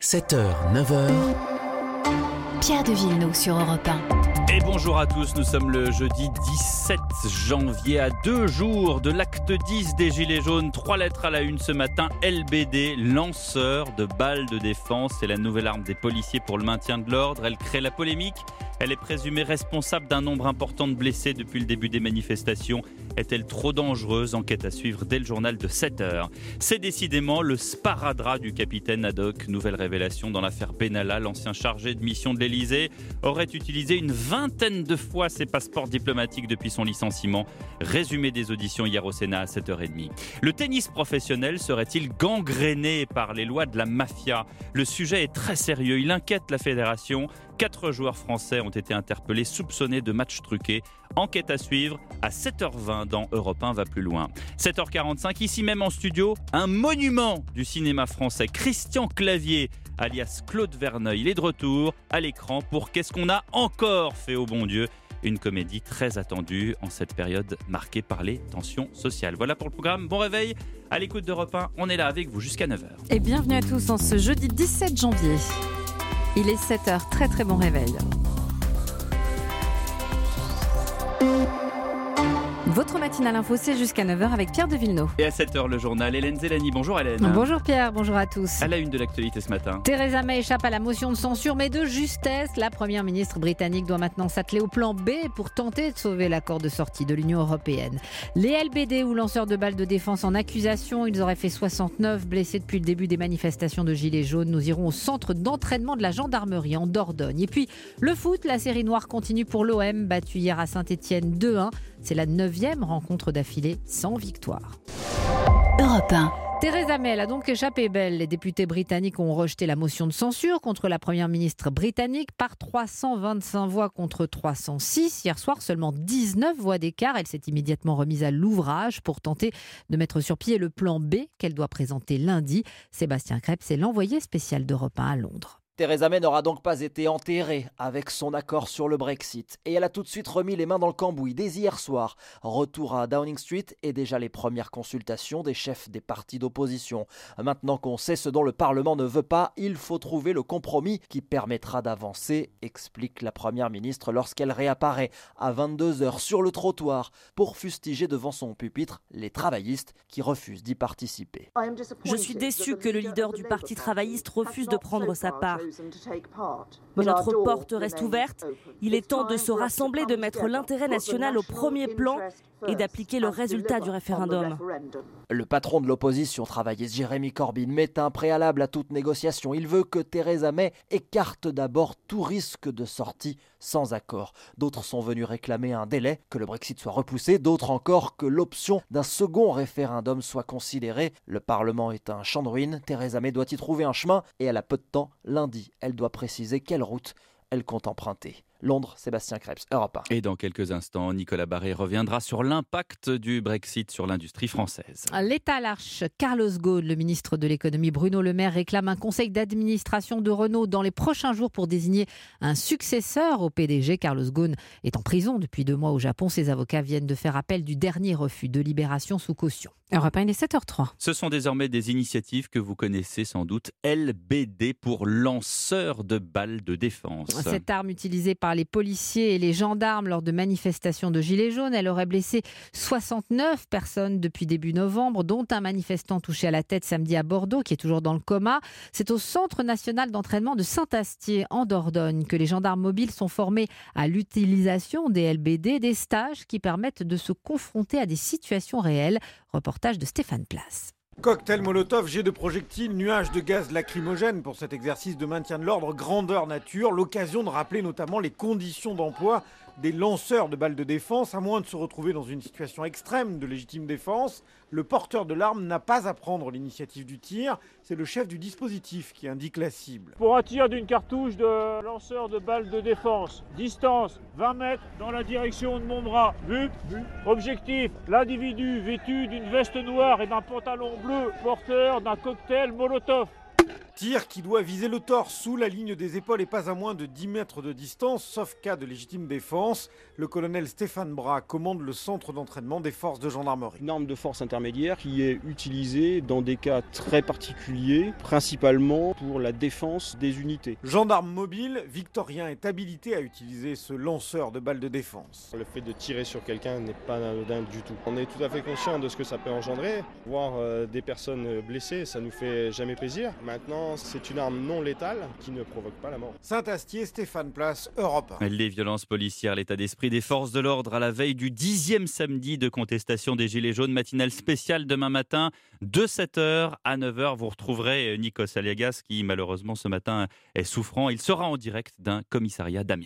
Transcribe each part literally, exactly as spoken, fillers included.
sept heures, neuf heures. Pierre de Villeneuve sur Europe un. Et bonjour à tous, nous sommes le jeudi dix-sept janvier, à deux jours de l'acte dix des Gilets jaunes. Trois lettres à la une ce matin. L B D, lanceur de balles de défense. C'est la nouvelle arme des policiers pour le maintien de l'ordre. Elle crée la polémique. Elle est présumée responsable d'un nombre important de blessés depuis le début des manifestations. Est-elle trop dangereuse? Enquête à suivre dès le journal de sept heures. C'est décidément le sparadrap du capitaine Haddock. Nouvelle révélation dans l'affaire Benalla. L'ancien chargé de mission de l'Elysée aurait utilisé une vingtaine de fois ses passeports diplomatiques depuis son licenciement. Résumé des auditions hier au Sénat à sept heures trente. Le tennis professionnel serait-il gangréné par les lois de la mafia? Le sujet est très sérieux. Il inquiète la fédération. Quatre joueurs français ont été interpellés, soupçonnés de matchs truqués. Enquête à suivre à sept heures vingt dans Europe un va plus loin. sept heures quarante-cinq, ici même en studio, un monument du cinéma français, Christian Clavier, alias Claude Verneuil. Il est de retour à l'écran pour Qu'est-ce qu'on a encore fait au bon Dieu? Une comédie très attendue en cette période marquée par les tensions sociales. Voilà pour le programme. Bon réveil à l'écoute d'Europe un. On est là avec vous jusqu'à neuf heures. Et bienvenue à tous en ce jeudi dix-sept janvier. Il est sept heures, très très bon réveil. Votre matinale info, c'est jusqu'à neuf heures avec Pierre de Villeneuve. Et à sept heures, le journal. Hélène Zélani. Bonjour Hélène. Bonjour Pierre, bonjour à tous. À la une de l'actualité ce matin. Theresa May échappe à la motion de censure, mais de justesse. La première ministre britannique doit maintenant s'atteler au plan B pour tenter de sauver l'accord de sortie de l'Union européenne. Les L B D ou lanceurs de balles de défense en accusation, ils auraient fait soixante-neuf blessés depuis le début des manifestations de Gilets jaunes. Nous irons au centre d'entraînement de la gendarmerie en Dordogne. Et puis le foot, la série noire continue pour l'O M, battu hier à Saint-Etienne deux un. C'est la neuvième rencontre d'affilée sans victoire. Europe un. Theresa May a donc échappé belle. Les députés britanniques ont rejeté la motion de censure contre la première ministre britannique par trois cent vingt-cinq voix contre trois cent six. Hier soir, seulement dix-neuf voix d'écart. Elle s'est immédiatement remise à l'ouvrage pour tenter de mettre sur pied le plan B qu'elle doit présenter lundi. Sébastien Krebs est l'envoyé spécial d'Europe un à Londres. Theresa May n'aura donc pas été enterrée avec son accord sur le Brexit. Et elle a tout de suite remis les mains dans le cambouis dès hier soir. Retour à Downing Street et déjà les premières consultations des chefs des partis d'opposition. Maintenant qu'on sait ce dont le Parlement ne veut pas, il faut trouver le compromis qui permettra d'avancer, explique la Première ministre lorsqu'elle réapparaît à vingt-deux heures sur le trottoir pour fustiger devant son pupitre les travaillistes qui refusent d'y participer. Je suis déçue que le leader du Parti travailliste refuse de prendre sa part. Mais notre porte reste ouverte. Il est temps de se rassembler, de mettre l'intérêt national au premier plan et d'appliquer le résultat du référendum. Le patron de l'opposition travailliste, Jeremy Corbyn, met un préalable à toute négociation. Il veut que Theresa May écarte d'abord tout risque de sortie sans accord. D'autres sont venus réclamer un délai, que le Brexit soit repoussé. D'autres encore que l'option d'un second référendum soit considérée. Le Parlement est un champ de ruines. Theresa May doit y trouver un chemin et elle a peu de temps. Lundi, elle doit préciser quelle route elle compte emprunter. Londres, Sébastien Krebs, Europe un. Et dans quelques instants, Nicolas Barré reviendra sur l'impact du Brexit sur l'industrie française. L'État à l'arche. Carlos Ghosn, le ministre de l'économie Bruno Le Maire, réclame un conseil d'administration de Renault dans les prochains jours pour désigner un successeur au P D G. Carlos Ghosn est en prison depuis deux mois au Japon. Ses avocats viennent de faire appel du dernier refus de libération sous caution. Europe un, il est sept heures trois. Ce sont désormais des initiatives que vous connaissez sans doute. L B D pour lanceur de balles de défense. Cette arme utilisée par les policiers et les gendarmes lors de manifestations de Gilets jaunes, elle aurait blessé soixante-neuf personnes depuis début novembre, dont un manifestant touché à la tête samedi à Bordeaux, qui est toujours dans le coma. C'est au Centre national d'entraînement de Saint-Astier, en Dordogne, que les gendarmes mobiles sont formés à l'utilisation des L B D, des stages qui permettent de se confronter à des situations réelles. Reportage de Stéphane Place. Cocktail Molotov, jet de projectiles, nuages de gaz lacrymogène pour cet exercice de maintien de l'ordre grandeur nature. L'occasion de rappeler notamment les conditions d'emploi des lanceurs de balles de défense. À moins de se retrouver dans une situation extrême de légitime défense, le porteur de l'arme n'a pas à prendre l'initiative du tir. C'est le chef du dispositif qui indique la cible. Pour un tir d'une cartouche de lanceur de balles de défense, distance vingt mètres dans la direction de mon bras. But, but. Objectif, l'individu vêtu d'une veste noire et d'un pantalon bleu, porteur d'un cocktail Molotov. Tir qui doit viser le torse sous la ligne des épaules et pas à moins de dix mètres de distance, sauf cas de légitime défense. Le colonel Stéphane Bras commande le centre d'entraînement des forces de gendarmerie. Une arme de force intermédiaire qui est utilisée dans des cas très particuliers, principalement pour la défense des unités. Gendarme mobile, Victorien est habilité à utiliser ce lanceur de balles de défense. Le fait de tirer sur quelqu'un n'est pas anodin du tout. On est tout à fait conscient de ce que ça peut engendrer. Voir euh, des personnes blessées, ça nous fait jamais plaisir. Maintenant, c'est une arme non létale qui ne provoque pas la mort. Saint-Astier, Stéphane Place, Europe un. Les violences policières, l'état d'esprit des forces de l'ordre à la veille du dixième samedi de contestation des Gilets jaunes, matinale spéciale demain matin de sept heures à neuf heures. Vous retrouverez Nikos Aliagas qui malheureusement ce matin est souffrant. Il sera en direct d'un commissariat d'Amiens.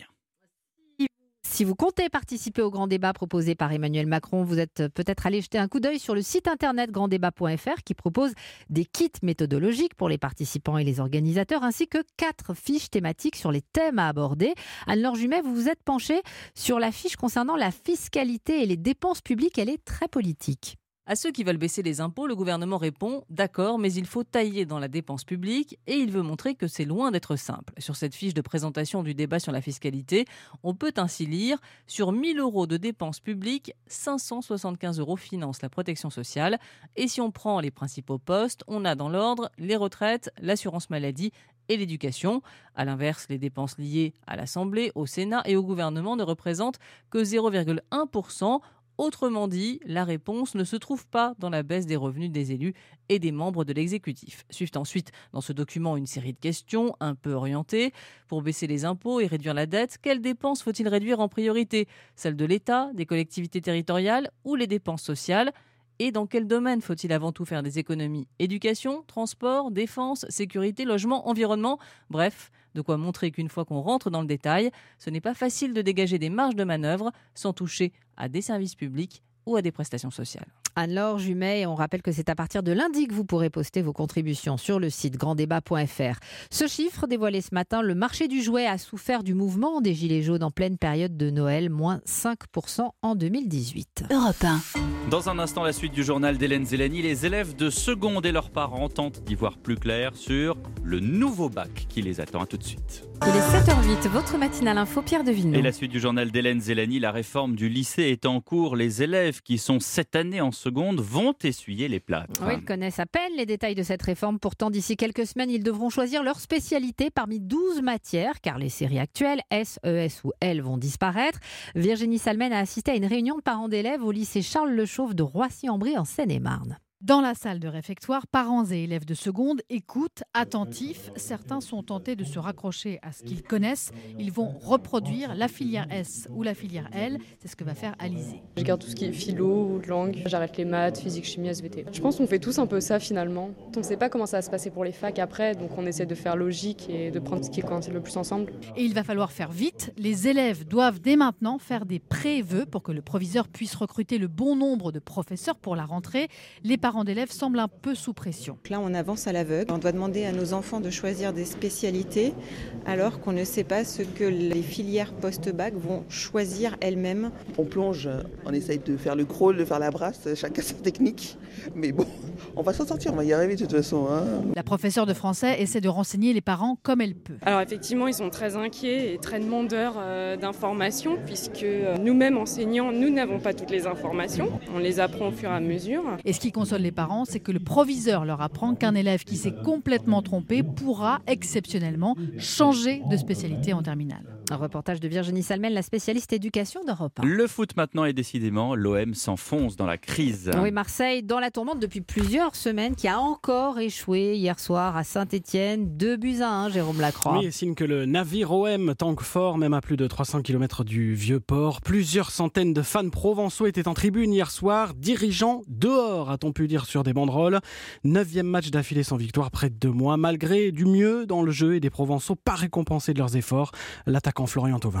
Si vous comptez participer au grand débat proposé par Emmanuel Macron, vous êtes peut-être allé jeter un coup d'œil sur le site internet grand débat point f r qui propose des kits méthodologiques pour les participants et les organisateurs, ainsi que quatre fiches thématiques sur les thèmes à aborder. Anne-Laure Jumet, vous vous êtes penchée sur la fiche concernant la fiscalité et les dépenses publiques. Elle est très politique. À ceux qui veulent baisser les impôts, le gouvernement répond « D'accord, mais il faut tailler dans la dépense publique » et il veut montrer que c'est loin d'être simple. Sur cette fiche de présentation du débat sur la fiscalité, on peut ainsi lire « Sur mille euros de dépenses publiques, cinq cent soixante-quinze euros financent la protection sociale » et si on prend les principaux postes, on a dans l'ordre les retraites, l'assurance maladie et l'éducation. À l'inverse, les dépenses liées à l'Assemblée, au Sénat et au gouvernement ne représentent que zéro virgule un pour cent. Autrement dit, la réponse ne se trouve pas dans la baisse des revenus des élus et des membres de l'exécutif. Suivent ensuite dans ce document une série de questions un peu orientées. Pour baisser les impôts et réduire la dette, quelles dépenses faut-il réduire en priorité ? Celles de l'État, des collectivités territoriales ou les dépenses sociales ? Et dans quel domaine faut-il avant tout faire des économies ? Éducation, transport, défense, sécurité, logement, environnement ? Bref, de quoi montrer qu'une fois qu'on rentre dans le détail, ce n'est pas facile de dégager des marges de manœuvre sans toucher à des services publics ou à des prestations sociales. Anne-Laure Jumet, on rappelle que c'est à partir de lundi que vous pourrez poster vos contributions sur le site grand débat point f r. Ce chiffre dévoilé ce matin, le marché du jouet a souffert du mouvement des Gilets jaunes en pleine période de Noël, moins cinq pour cent en deux mille dix-huit. Europe un. Dans un instant, la suite du journal d'Hélène Zélani. Les élèves de seconde et leurs parents tentent d'y voir plus clair sur le nouveau bac qui les attend. À tout de suite. Il est sept heures huit, votre matinale info, Pierre de Villeneuve. Et la suite du journal d'Hélène Zélani, la réforme du lycée est en cours. Les élèves qui sont cette année en seconde vont essuyer les plâtres. Oui, ils connaissent à peine les détails de cette réforme. Pourtant, d'ici quelques semaines, ils devront choisir leur spécialité parmi douze matières, car les séries actuelles, S, E S ou L, vont disparaître. Virginie Salmen a assisté à une réunion de parents d'élèves au lycée Charles Le Chauve de Roissy-en-Brie en Seine-et-Marne. Dans la salle de réfectoire, parents et élèves de seconde écoutent, attentifs. Certains sont tentés de se raccrocher à ce qu'ils connaissent. Ils vont reproduire la filière S ou la filière L. C'est ce que va faire Alizé. Je garde tout ce qui est philo, langue. J'arrête les maths, physique, chimie, S V T. Je pense qu'on fait tous un peu ça finalement. On ne sait pas comment ça va se passer pour les facs après, donc on essaie de faire logique et de prendre ce qui coïncide le plus ensemble. Et il va falloir faire vite. Les élèves doivent dès maintenant faire des pré-vœux pour que le proviseur puisse recruter le bon nombre de professeurs pour la rentrée. Les parents d'élèves semblent un peu sous pression. Là, on avance à l'aveugle. On doit demander à nos enfants de choisir des spécialités alors qu'on ne sait pas ce que les filières post-bac vont choisir elles-mêmes. On plonge, on essaye de faire le crawl, de faire la brasse, chacun sa technique. Mais bon, on va s'en sortir, on va y arriver de toute façon. Hein. La professeure de français essaie de renseigner les parents comme elle peut. Alors effectivement, ils sont très inquiets et très demandeurs euh, d'informations puisque euh, nous-mêmes enseignants, nous n'avons pas toutes les informations. On les apprend au fur et à mesure. Et ce qui console les parents, c'est que le proviseur leur apprend qu'un élève qui s'est complètement trompé pourra exceptionnellement changer de spécialité en terminale. Un reportage de Virginie Salmen, la spécialiste éducation d'Europe un. Le foot maintenant est décidément, l'O M s'enfonce dans la crise. Oui, Marseille dans la tourmente depuis plusieurs semaines, qui a encore échoué hier soir à Saint-Etienne. deux buts à un, Jérôme Lacroix. Oui, signe que le navire O M tangue fort, même à plus de trois cents kilomètres du Vieux-Port. Plusieurs centaines de fans provençaux étaient en tribune hier soir, dirigeants dehors, a-t-on pu dire sur des banderoles. Neuvième match d'affilée sans victoire près de deux mois, malgré du mieux dans le jeu et des Provençaux pas récompensés de leurs efforts. L'attaquant Florian Thauvin.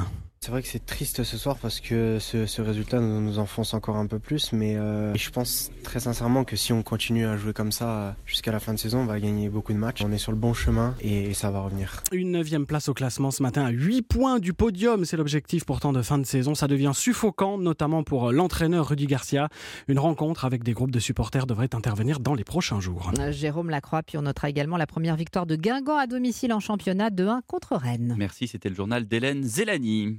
C'est vrai que c'est triste ce soir parce que ce, ce résultat nous, nous enfonce encore un peu plus, mais euh, je pense très sincèrement que si on continue à jouer comme ça jusqu'à la fin de saison, on va gagner beaucoup de matchs. On est sur le bon chemin et, et ça va revenir. Une neuvième place au classement ce matin à huit points du podium, c'est l'objectif pourtant de fin de saison. Ça devient suffocant, notamment pour l'entraîneur Rudy Garcia. Une rencontre avec des groupes de supporters devrait intervenir dans les prochains jours. Jérôme Lacroix, puis on notera également la première victoire de Guingamp à domicile en championnat de un contre Rennes. Merci, c'était le journal d'Hélène Zélani.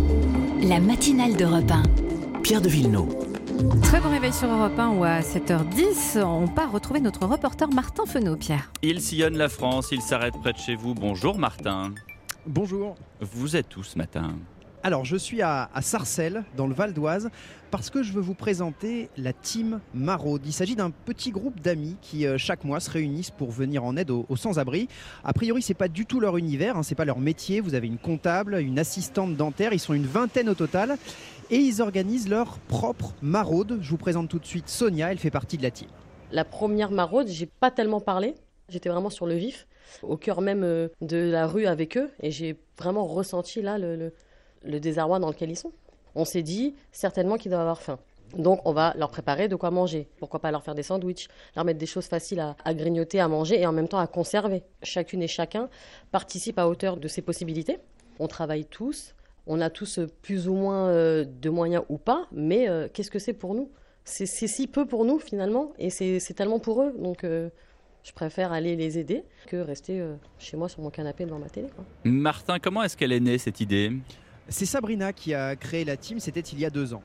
La matinale d'Europe un. Pierre de Villeneuve. Très bon réveil sur Europe un où à sept heures dix, on part retrouver notre reporter Martin Fenot, Pierre. Il sillonne la France, il s'arrête près de chez vous. Bonjour Martin. Bonjour. Vous êtes où ce matin ? Alors je suis à, à Sarcelles, dans le Val d'Oise, parce que je veux vous présenter la Team Maraude. Il s'agit d'un petit groupe d'amis qui euh, chaque mois se réunissent pour venir en aide aux, aux sans-abri. A priori, c'est pas du tout leur univers, hein, c'est pas leur métier. Vous avez une comptable, une assistante dentaire, ils sont une vingtaine au total et ils organisent leur propre maraude. Je vous présente tout de suite Sonia, elle fait partie de la team. La première maraude, j'ai pas tellement parlé, j'étais vraiment sur le vif, au cœur même euh, de la rue avec eux et j'ai vraiment ressenti là le, le le désarroi dans lequel ils sont. On s'est dit certainement qu'ils doivent avoir faim. Donc on va leur préparer de quoi manger. Pourquoi pas leur faire des sandwichs, leur mettre des choses faciles à, à grignoter, à manger et en même temps à conserver. Chacune et chacun participe à hauteur de ses possibilités. On travaille tous, on a tous plus ou moins euh, de moyens ou pas, mais euh, qu'est-ce que c'est pour nous ? c'est, c'est si peu pour nous finalement et c'est, c'est tellement pour eux. Donc euh, je préfère aller les aider que rester euh, chez moi sur mon canapé devant ma télé, quoi. Martin, comment est-ce qu'elle est née cette idée ? C'est Sabrina qui a créé la team, c'était il y a deux ans.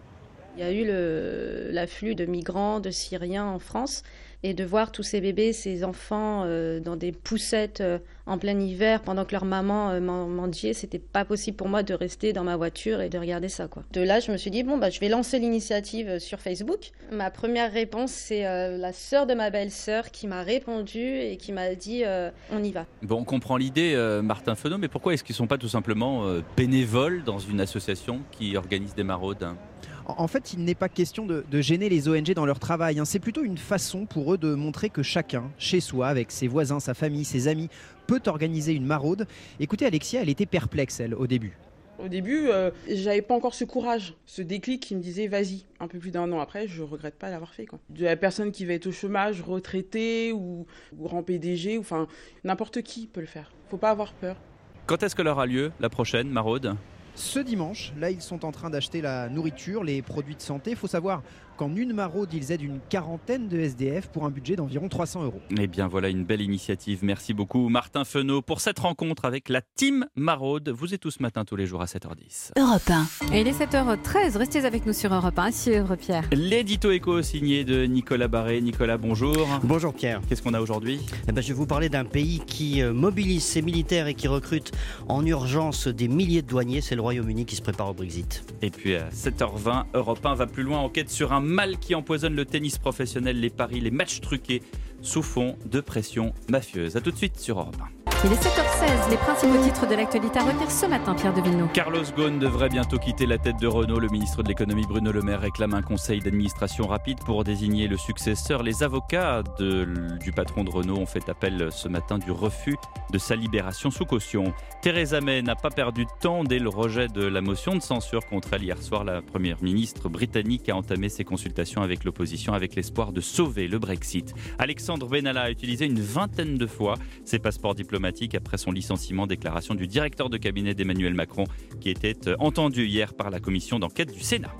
Il y a eu le, l'afflux de migrants, de Syriens en France et de voir tous ces bébés, ces enfants euh, dans des poussettes euh, en plein hiver pendant que leur maman euh, mendiait, c'était pas possible pour moi de rester dans ma voiture et de regarder ça, quoi. De là, je me suis dit, bon, bah, je vais lancer l'initiative sur Facebook. Ma première réponse, c'est euh, la sœur de ma belle-sœur qui m'a répondu et qui m'a dit, euh, on y va. Bon, on comprend l'idée, euh, Martin Fenot, mais pourquoi est-ce qu'ils ne sont pas tout simplement euh, bénévoles dans une association qui organise des maraudes ? En fait, il n'est pas question de, de gêner les O N G dans leur travail, hein. C'est plutôt une façon pour eux de montrer que chacun, chez soi, avec ses voisins, sa famille, ses amis, peut organiser une maraude. Écoutez, Alexia, elle était perplexe, elle, au début. Au début, euh, j'avais pas encore ce courage, ce déclic qui me disait vas-y. Un peu plus d'un an après, je regrette pas l'avoir fait, quoi. De la personne qui va être au chômage, retraitée ou, ou grand P D G, enfin n'importe qui peut le faire. Faut pas avoir peur. Quand est-ce qu'elle aura lieu, la prochaine maraude ? Ce dimanche, là, ils sont en train d'acheter la nourriture, les produits de santé. Il faut savoir qu'en une maraude, ils aident une quarantaine de S D F pour un budget d'environ trois cents euros. Eh bien, voilà une belle initiative. Merci beaucoup, Martin Fenot, pour cette rencontre avec la Team Maraude. Vous êtes tous ce matin, tous les jours à sept heures dix. Europe un. Et il est sept heures treize, restez avec nous sur Europe un. À suivre, Pierre. L'édito éco signé de Nicolas Barré. Nicolas, bonjour. Bonjour Pierre. Qu'est-ce qu'on a aujourd'hui ? Eh ben, je vais vous parler d'un pays qui mobilise ses militaires et qui recrute en urgence des milliers de douaniers. C'est le Royaume-Uni qui se prépare au Brexit. Et puis à sept heures vingt, Europe un va plus loin, enquête sur un mal qui empoisonne le tennis professionnel, les paris, les matchs truqués sous fond de pression mafieuse. A tout de suite sur Europe un. Il est sept heures seize, les principaux titres de l'actualité à retenir ce matin, Pierre de Villeneuve. Carlos Ghosn devrait bientôt quitter la tête de Renault. Le ministre de l'économie Bruno Le Maire réclame un conseil d'administration rapide pour désigner le successeur. Les avocats de, du patron de Renault ont fait appel ce matin du refus de sa libération sous caution. Theresa May n'a pas perdu de temps dès le rejet de la motion de censure contre elle hier soir. La première ministre britannique a entamé ses consultations avec l'opposition avec l'espoir de sauver le Brexit. Alexandre Benalla a utilisé une vingtaine de fois ses passeports diplomatiques après son licenciement. Déclaration du directeur de cabinet d'Emmanuel Macron qui était entendu hier par la commission d'enquête du Sénat.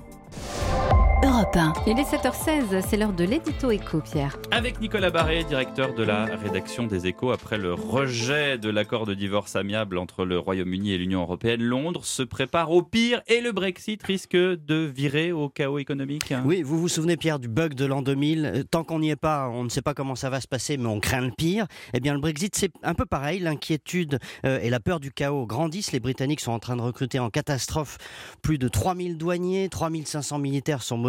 Europe un. Il est sept heures seize, c'est l'heure de l'édito éco, Pierre. Avec Nicolas Barré, directeur de la rédaction des Échos, après le rejet de l'accord de divorce amiable entre le Royaume-Uni et l'Union européenne, Londres se prépare au pire et le Brexit risque de virer au chaos économique. Oui, vous vous souvenez, Pierre, du bug de l'an deux mille. Tant qu'on n'y est pas, on ne sait pas comment ça va se passer, mais on craint le pire. Eh bien, le Brexit, c'est un peu pareil. L'inquiétude euh, et la peur du chaos grandissent. Les Britanniques sont en train de recruter en catastrophe plus de trois mille douaniers, trois mille cinq cents militaires sont mobilisés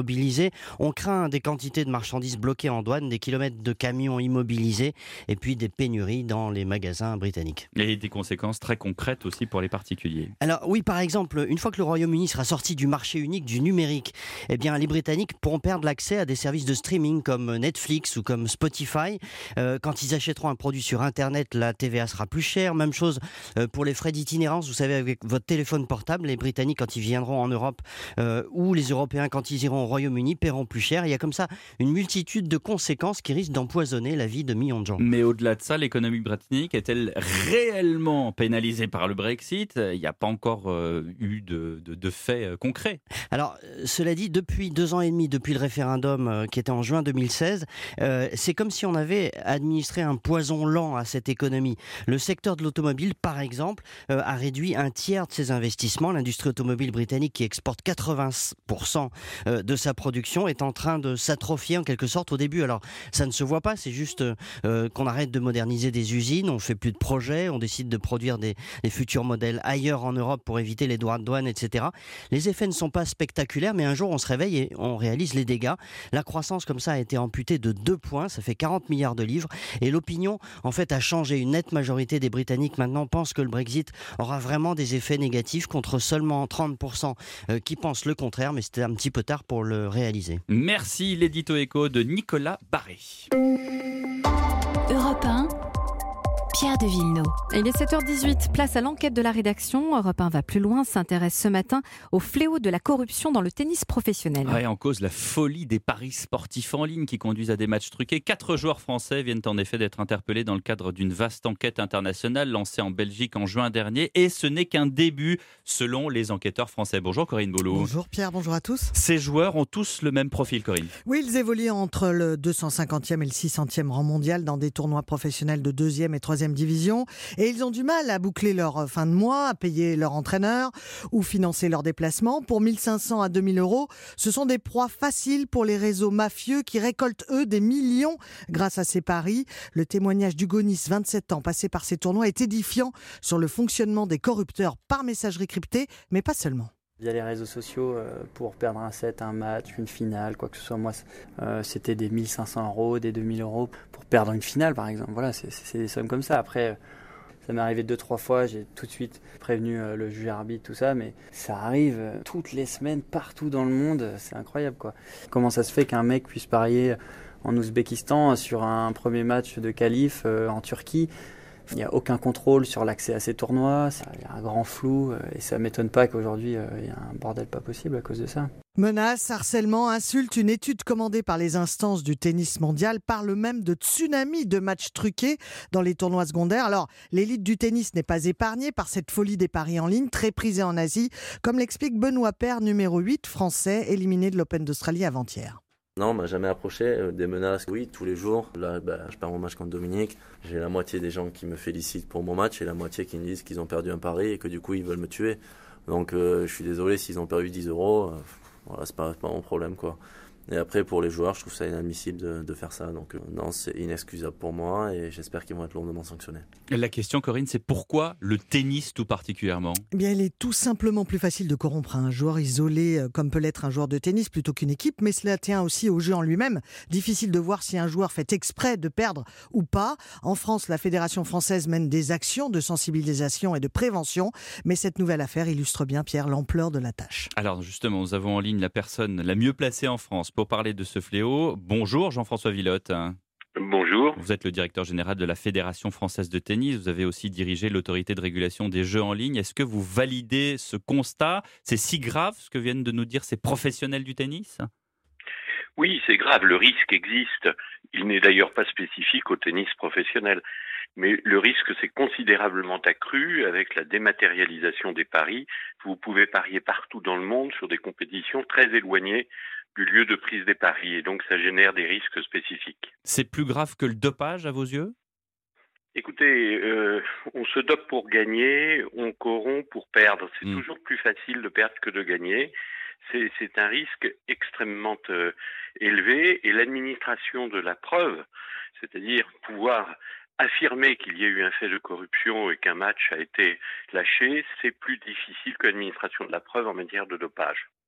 mobilisés. On craint des quantités de marchandises bloquées en douane, des kilomètres de camions immobilisés et puis des pénuries dans les magasins britanniques. Et des conséquences très concrètes aussi pour les particuliers. Alors oui, par exemple, une fois que le Royaume-Uni sera sorti du marché unique du numérique, eh bien les Britanniques pourront perdre l'accès à des services de streaming comme Netflix ou comme Spotify. Euh, quand ils achèteront un produit sur Internet, la T V A sera plus chère. Même chose euh, pour les frais d'itinérance. Vous savez, avec votre téléphone portable, les Britanniques, quand ils viendront en Europe, euh, ou les Européens, quand ils iront au Royaume-Uni, paieront plus cher. Il y a comme ça une multitude de conséquences qui risquent d'empoisonner la vie de millions de gens. Mais au-delà de ça, l'économie britannique est-elle réellement pénalisée par le Brexit ? Il n'y a pas encore euh, eu de, de, de faits euh, concrets. Alors, euh, cela dit, depuis deux ans et demi, depuis le référendum euh, qui était en juin deux mille seize, euh, c'est comme si on avait administré un poison lent à cette économie. Le secteur de l'automobile, par exemple, euh, a réduit un tiers de ses investissements. L'industrie automobile britannique, qui exporte quatre-vingts pour cent de sa production, est en train de s'atrophier en quelque sorte au début. Alors, ça ne se voit pas, c'est juste euh, qu'on arrête de moderniser des usines, on ne fait plus de projets, on décide de produire des, des futurs modèles ailleurs en Europe pour éviter les droits de douane, et cetera. Les effets ne sont pas spectaculaires, mais un jour on se réveille et on réalise les dégâts. La croissance comme ça a été amputée de deux points, ça fait quarante milliards de livres, et l'opinion en fait a changé. Une nette majorité des Britanniques maintenant pensent que le Brexit aura vraiment des effets négatifs, contre seulement trente pour cent qui pensent le contraire, mais c'était un petit peu tard pour le réaliser. Merci, l'édito écho de Nicolas Barré. Europe un, Pierre de Villeneuve. Il est sept heures dix-huit, place à l'enquête de la rédaction. Europe un va plus loin, s'intéresse ce matin au fléau de la corruption dans le tennis professionnel. Ouais, en cause la folie des paris sportifs en ligne qui conduisent à des matchs truqués. Quatre joueurs français viennent en effet d'être interpellés dans le cadre d'une vaste enquête internationale lancée en Belgique en juin dernier. Et ce n'est qu'un début selon les enquêteurs français. Bonjour Corinne Boulot. Bonjour Pierre, bonjour à tous. Ces joueurs ont tous le même profil, Corinne. Oui, ils évoluent entre le deux cent cinquantième et le six centième rang mondial dans des tournois professionnels de deuxième et troisième division, et ils ont du mal à boucler leur fin de mois, à payer leur entraîneur ou financer leurs déplacements. Pour mille cinq cents à deux mille euros, ce sont des proies faciles pour les réseaux mafieux qui récoltent eux des millions grâce à ces paris. Le témoignage d'Hugo Nice, vingt-sept ans, passé par ces tournois, est édifiant sur le fonctionnement des corrupteurs par messagerie cryptée, mais pas seulement. Via les réseaux sociaux, euh, pour perdre un set, un match, une finale, quoi que ce soit, moi euh, c'était des mille cinq cents euros, des deux mille euros pour perdre une finale par exemple. Voilà, c'est, c'est des sommes comme ça. Après, ça m'est arrivé deux, trois fois, j'ai tout de suite prévenu euh, le juge arbitre, tout ça, mais ça arrive euh, toutes les semaines, partout dans le monde, c'est incroyable quoi. Comment ça se fait qu'un mec puisse parier en Ouzbékistan sur un premier match de qualif euh, en Turquie ? Il n'y a aucun contrôle sur l'accès à ces tournois, il y a un grand flou et ça ne m'étonne pas qu'aujourd'hui il y a un bordel pas possible à cause de ça. Menaces, harcèlement, insultes, une étude commandée par les instances du tennis mondial parle même de tsunami de matchs truqués dans les tournois secondaires. Alors, l'élite du tennis n'est pas épargnée par cette folie des paris en ligne, très prisée en Asie, comme l'explique Benoît Paire, numéro huit, français, éliminé de l'Open d'Australie avant-hier. Non, on m'a jamais approché. Euh, des menaces, oui, tous les jours. Là, bah, je perds mon match contre Dominique. J'ai la moitié des gens qui me félicitent pour mon match et la moitié qui me disent qu'ils ont perdu un pari et que du coup, ils veulent me tuer. Donc, euh, je suis désolé s'ils ont perdu dix euros. Euh, voilà, c'est pas, pas mon problème, quoi. Et après, pour les joueurs, je trouve ça inadmissible de, de faire ça. Donc, euh, non, c'est inexcusable pour moi et j'espère qu'ils vont être lourdement sanctionnés. La question, Corinne, c'est pourquoi le tennis tout particulièrement ? Eh bien, il est tout simplement plus facile de corrompre un joueur isolé, comme peut l'être un joueur de tennis, plutôt qu'une équipe. Mais cela tient aussi au jeu en lui-même. Difficile de voir si un joueur fait exprès de perdre ou pas. En France, la Fédération française mène des actions de sensibilisation et de prévention. Mais cette nouvelle affaire illustre bien, Pierre, l'ampleur de la tâche. Alors justement, nous avons en ligne la personne la mieux placée en France pour parler de ce fléau. Bonjour Jean-François Villotte. Bonjour. Vous êtes le directeur général de la Fédération française de tennis. Vous avez aussi dirigé l'autorité de régulation des jeux en ligne. Est-ce que vous validez ce constat ? C'est si grave ce que viennent de nous dire ces professionnels du tennis ? Oui, c'est grave. Le risque existe. Il n'est d'ailleurs pas spécifique au tennis professionnel. Mais le risque s'est considérablement accru avec la dématérialisation des paris. Vous pouvez parier partout dans le monde sur des compétitions très éloignées du lieu de prise des paris. Et donc, ça génère des risques spécifiques. C'est plus grave que le dopage à vos yeux ? Écoutez, euh, on se dope pour gagner, on corrompt pour perdre. C'est mmh. toujours plus facile de perdre que de gagner. C'est, c'est un risque extrêmement euh, élevé. Et l'administration de la preuve, c'est-à-dire pouvoir affirmer qu'il y a eu un fait de corruption et qu'un match a été lâché, c'est plus difficile que l'administration de la preuve en matière de dopage.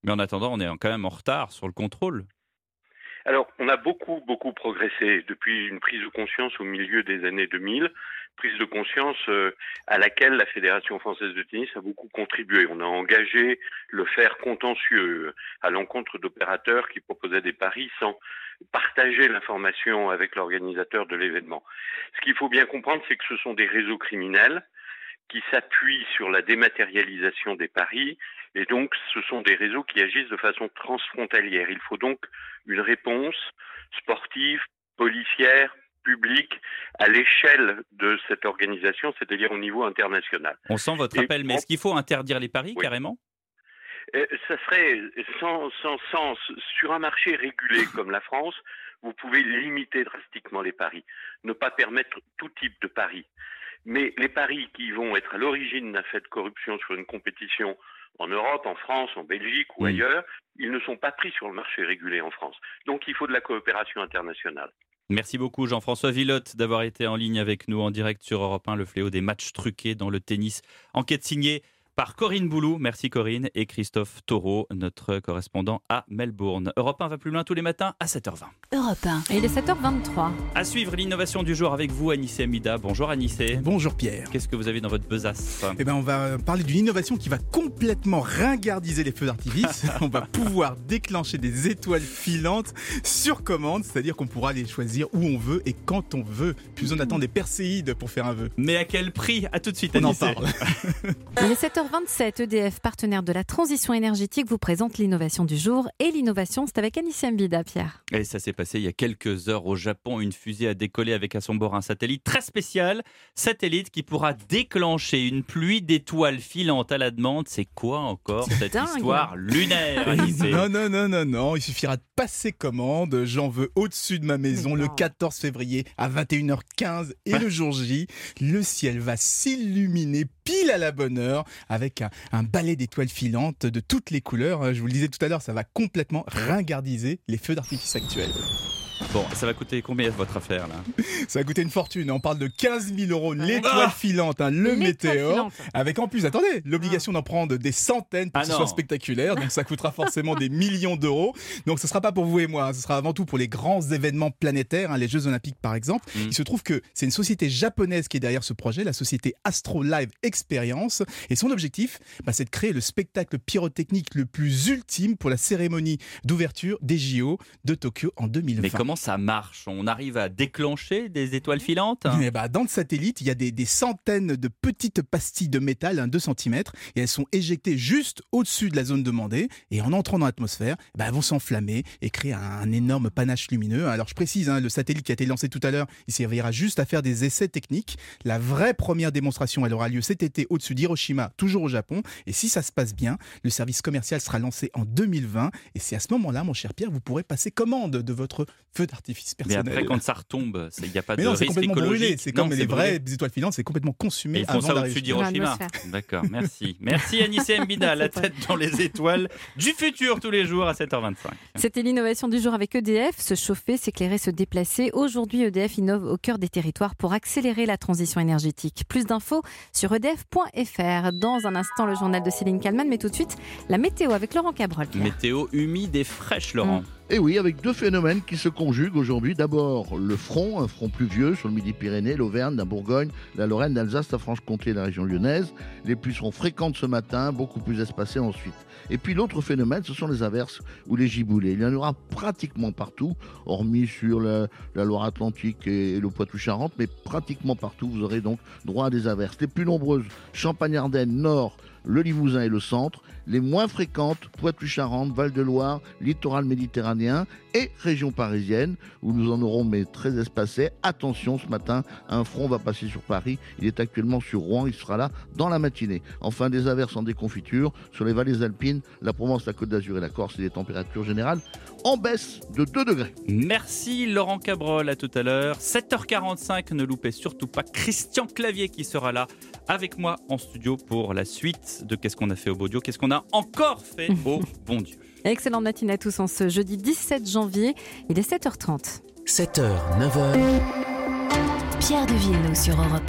Mais en attendant, on est quand même en retard sur le contrôle. Alors, on a beaucoup, beaucoup progressé depuis une prise de conscience au milieu des années deux mille, prise de conscience euh, à laquelle la Fédération française de tennis a beaucoup contribué. On a engagé le fer contentieux à l'encontre d'opérateurs qui proposaient des paris sans partager l'information avec l'organisateur de l'événement. Ce qu'il faut bien comprendre, c'est que ce sont des réseaux criminels qui s'appuient sur la dématérialisation des paris, et donc ce sont des réseaux qui agissent de façon transfrontalière. Il faut donc une réponse sportive, policière, publique, à l'échelle de cette organisation, c'est-à-dire au niveau international. On sent votre et appel, mais est-ce qu'il faut interdire les paris, oui, carrément ? euh, Ça serait sans, sans sens. Sur un marché régulé comme la France, vous pouvez limiter drastiquement les paris, ne pas permettre tout type de paris. Mais les paris qui vont être à l'origine d'un fait de corruption sur une compétition en Europe, en France, en Belgique ou mmh. ailleurs, ils ne sont pas pris sur le marché régulé en France. Donc il faut de la coopération internationale. Merci beaucoup Jean-François Villotte d'avoir été en ligne avec nous en direct sur Europe un, le fléau des matchs truqués dans le tennis. Enquête signée par Corinne Boulou, merci Corinne, et Christophe Taureau, notre correspondant à Melbourne. Europe un va plus loin tous les matins à sept heures vingt. Europe un. Et il est sept heures vingt-trois. À suivre l'innovation du jour avec vous, Anissé Amida. Bonjour Anissé. Bonjour Pierre. Qu'est-ce que vous avez dans votre besace ? Eh ben, on va parler d'une innovation qui va complètement ringardiser les feux d'artifice. On va pouvoir déclencher des étoiles filantes sur commande, c'est-à-dire qu'on pourra les choisir où on veut et quand on veut. Plus besoin d'attendre des perséides pour faire un vœu. Mais à quel prix ? À tout de suite on Anissé. En parle. Il est sept heures vingt-sept, E D F, partenaire de la transition énergétique, vous présente l'innovation du jour. Et l'innovation, c'est avec Anissé Mbida, Pierre. Et ça s'est passé il y a quelques heures au Japon. Une fusée a décollé avec à son bord un satellite très spécial. Satellite qui pourra déclencher une pluie d'étoiles filantes à la demande. C'est quoi encore cette dingue. Histoire lunaire, Anissé ? Non, non, non, non, non. Il suffira de passer commande. J'en veux au-dessus de ma maison le quatorze février à vingt et une heures quinze. Et le jour J, le ciel va s'illuminer pile à la bonne heure avec un, un balai d'étoiles filantes de toutes les couleurs. Je vous le disais tout à l'heure, ça va complètement ringardiser les feux d'artifice actuels. Bon, ça va coûter combien votre affaire là ? Ça va coûter une fortune. On parle de quinze mille euros l'étoile ah filante, hein, le météore. Avec en plus, attendez, l'obligation ah. d'en prendre des centaines pour ah que ce soit spectaculaire. Donc ça coûtera forcément des millions d'euros. Donc ce ne sera pas pour vous et moi. Hein, ce sera avant tout pour les grands événements planétaires, hein, les Jeux Olympiques par exemple. Mm. Il se trouve que c'est une société japonaise qui est derrière ce projet, la société Astro Live Experience. Et son objectif, bah, c'est de créer le spectacle pyrotechnique le plus ultime pour la cérémonie d'ouverture des J O de Tokyo en deux mille vingt. Mais comment ça marche ? On arrive à déclencher des étoiles filantes ? Eh bah, dans le satellite, il y a des, des centaines de petites pastilles de métal, hein, deux centimètres, et elles sont éjectées juste au-dessus de la zone demandée. Et en entrant dans l'atmosphère, bah, elles vont s'enflammer et créer un, un énorme panache lumineux. Alors je précise, hein, le satellite qui a été lancé tout à l'heure, il servira juste à faire des essais techniques. La vraie première démonstration, elle aura lieu cet été au-dessus d'Hiroshima, toujours au Japon. Et si ça se passe bien, le service commercial sera lancé en deux mille vingt. Et c'est à ce moment-là, mon cher Pierre, vous pourrez passer commande de votre feu d'artifice personnel. Mais après, quand ça retombe, il n'y a pas mais de non, risque c'est complètement écologique. Brûlé. C'est comme non, les vraies étoiles filantes, c'est complètement consumé. Et ils font ça au-dessus d'Hiroshima. D'accord, merci. Merci Anissé Mbida, la tête dans les étoiles du futur tous les jours à sept heures vingt-cinq. C'était l'innovation du jour avec E D F. Se chauffer, s'éclairer, se déplacer. Aujourd'hui, E D F innove au cœur des territoires pour accélérer la transition énergétique. Plus d'infos sur e d f point f r. Dans un instant, le journal de Céline Kallmann, mais tout de suite, la météo avec Laurent Cabrol. Pierre. Météo humide et fraîche, Laurent. Mmh. Et oui, avec deux phénomènes qui se conjuguent aujourd'hui. D'abord, le front, un front pluvieux sur le Midi-Pyrénées, l'Auvergne, la Bourgogne, la Lorraine, l'Alsace, la Franche-Comté et la région lyonnaise. Les pluies seront fréquentes ce matin, beaucoup plus espacées ensuite. Et puis l'autre phénomène, ce sont les averses ou les giboulées. Il y en aura pratiquement partout, hormis sur la, la Loire-Atlantique et, et le Poitou-Charentes, mais pratiquement partout, vous aurez donc droit à des averses. Les plus nombreuses, Champagne-Ardenne, Nord, le Limousin et le centre. Les moins fréquentes, Poitou-Charentes, Val-de-Loire, littoral méditerranéen et région parisienne, où nous en aurons mais très espacés. Attention, ce matin, un front va passer sur Paris. Il est actuellement sur Rouen, il sera là dans la matinée. Enfin, des averses en déconfiture sur les vallées alpines, la Provence, la Côte d'Azur et la Corse, et des températures générales en baisse de deux degrés. Merci Laurent Cabrol, à tout à l'heure. sept heures quarante-cinq, ne loupez surtout pas Christian Clavier qui sera là avec moi en studio pour la suite de Qu'est-ce qu'on a fait au Baudio, qu'est-ce qu'on a encore fait au bon Dieu. Excellente matinée à tous en ce jeudi dix-sept janvier, il est sept heures trente. sept heures, neuf heures. Pierre de Villeneuve sur Europe un.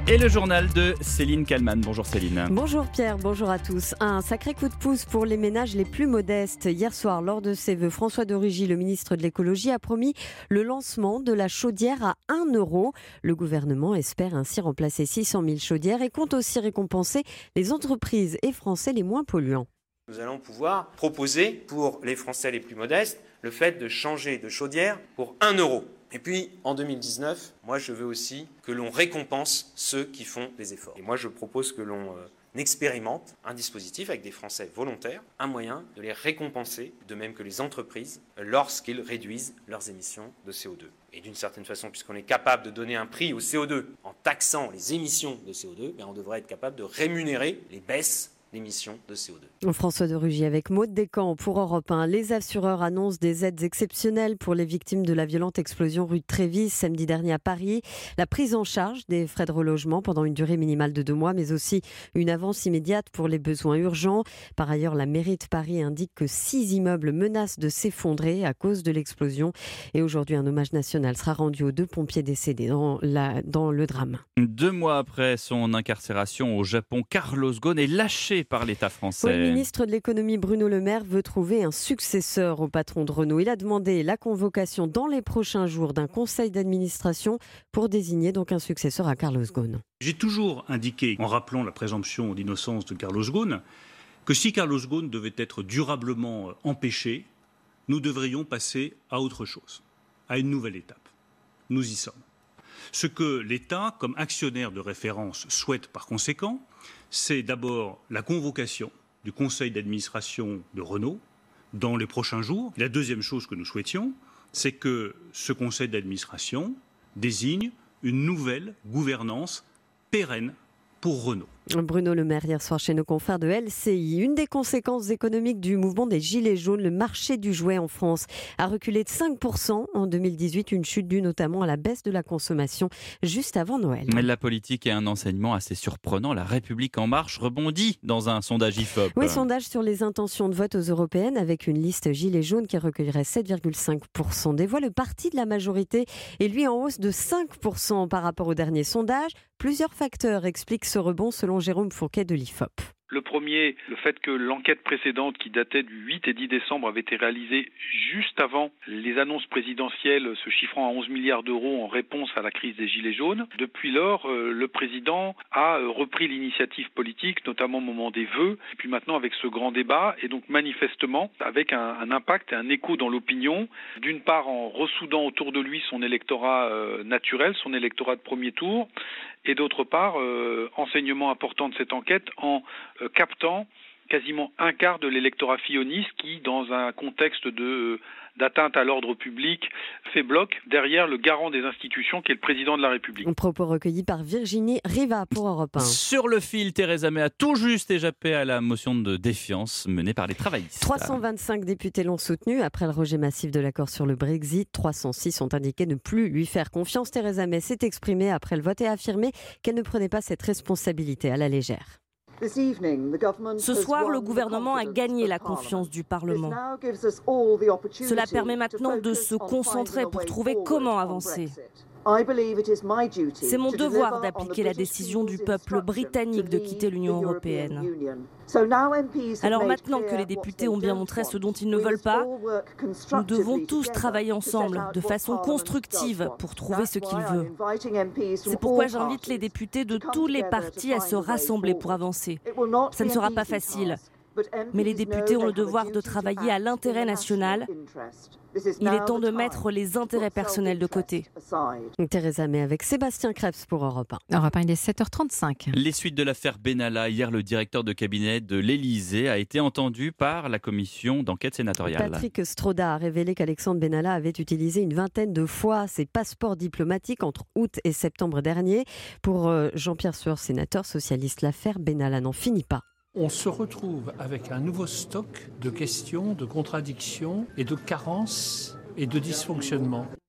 Et le journal de Céline Kallmann. Bonjour Céline. Bonjour Pierre, bonjour à tous. Un sacré coup de pouce pour les ménages les plus modestes. Hier soir, lors de ses vœux, François de Rugy, le ministre de l'écologie, a promis le lancement de la chaudière à un euro. Le gouvernement espère ainsi remplacer six cent mille chaudières et compte aussi récompenser les entreprises et Français les moins polluants. Nous allons pouvoir proposer pour les Français les plus modestes le fait de changer de chaudière pour un euro. Et puis, en deux mille dix-neuf, moi je veux aussi que l'on récompense ceux qui font des efforts. Et moi je propose que l'on euh, expérimente un dispositif avec des Français volontaires, un moyen de les récompenser, de même que les entreprises, lorsqu'ils réduisent leurs émissions de C O deux. Et d'une certaine façon, puisqu'on est capable de donner un prix au C O deux en taxant les émissions de C O deux, bien on devrait être capable de rémunérer les baisses d'émissions de C O deux. François de Rugy avec Maud Descamps pour Europe un. Les assureurs annoncent des aides exceptionnelles pour les victimes de la violente explosion rue de Trévis samedi dernier à Paris. La prise en charge des frais de relogement pendant une durée minimale de deux mois, mais aussi une avance immédiate pour les besoins urgents. Par ailleurs, la mairie de Paris indique que six immeubles menacent de s'effondrer à cause de l'explosion. Et aujourd'hui, un hommage national sera rendu aux deux pompiers décédés dans, la, dans le drame. Deux mois après son incarcération au Japon, Carlos Ghosn est lâché par l'État français. Oui, le ministre de l'économie Bruno Le Maire veut trouver un successeur au patron de Renault. Il a demandé la convocation dans les prochains jours d'un conseil d'administration pour désigner donc un successeur à Carlos Ghosn. J'ai toujours indiqué, en rappelant la présomption d'innocence de Carlos Ghosn, que si Carlos Ghosn devait être durablement empêché, nous devrions passer à autre chose, à une nouvelle étape. Nous y sommes. Ce que l'État, comme actionnaire de référence, souhaite par conséquent, c'est d'abord la convocation du conseil d'administration de Renault dans les prochains jours. La deuxième chose que nous souhaitions, c'est que ce conseil d'administration désigne une nouvelle gouvernance pérenne pour Renault. Bruno Le Maire hier soir chez nos confrères de L C I. Une des conséquences économiques du mouvement des Gilets jaunes, le marché du jouet en France a reculé de cinq pour cent en deux mille dix-huit, une chute due notamment à la baisse de la consommation juste avant Noël. La politique est un enseignement assez surprenant. La République en marche rebondit dans un sondage I F O P. Oui, sondage sur les intentions de vote aux européennes avec une liste Gilets jaunes qui recueillerait sept virgule cinq pour cent des voix. Le parti de la majorité est lui en hausse de cinq pour cent par rapport au dernier sondage. Plusieurs facteurs expliquent ce rebond selon Jérôme Fourquet de l'I F O P. Le premier, le fait que l'enquête précédente qui datait du huit et dix décembre avait été réalisée juste avant les annonces présidentielles se chiffrant à onze milliards d'euros en réponse à la crise des Gilets jaunes. Depuis lors, euh, le président a euh, repris l'initiative politique, notamment au moment des vœux, et puis maintenant avec ce grand débat, et donc manifestement avec un, un impact et un écho dans l'opinion, d'une part en ressoudant autour de lui son électorat euh, naturel, son électorat de premier tour, et d'autre part, euh, enseignement important de cette enquête en euh, captant quasiment un quart de l'électorat filloniste qui, dans un contexte de, d'atteinte à l'ordre public, fait bloc derrière le garant des institutions qui est le président de la République. Un propos recueilli par Virginie Riva pour Europe un. Sur le fil, Theresa May a tout juste échappé à la motion de défiance menée par les travaillistes. trois cent vingt-cinq députés l'ont soutenu après le rejet massif de l'accord sur le Brexit. trois cent six ont indiqué ne plus lui faire confiance. Theresa May s'est exprimée après le vote et a affirmé qu'elle ne prenait pas cette responsabilité à la légère. Ce soir, le gouvernement a gagné la confiance du Parlement. Cela permet maintenant de se concentrer pour trouver comment avancer. C'est mon devoir d'appliquer la décision du peuple britannique de quitter l'Union européenne. Alors maintenant que les députés ont bien montré ce dont ils ne veulent pas, nous devons tous travailler ensemble de façon constructive pour trouver ce qu'ils veulent. C'est pourquoi j'invite les députés de tous les partis à se rassembler pour avancer. Ça ne sera pas facile, mais les députés ont le devoir de travailler à l'intérêt national. Il est temps de mettre les intérêts personnels de côté. Theresa May avec Sébastien Krebs pour Europe un. Europe un, il est sept heures trente-cinq. Les suites de l'affaire Benalla. Hier, le directeur de cabinet de l'Élysée a été entendu par la commission d'enquête sénatoriale. Patrick Stroda a révélé qu'Alexandre Benalla avait utilisé une vingtaine de fois ses passeports diplomatiques entre août et septembre dernier. Pour Jean-Pierre Sueur, sénateur socialiste, l'affaire Benalla n'en finit pas. On se retrouve avec un nouveau stock de questions, de contradictions et de carences et de dysfonctionnements.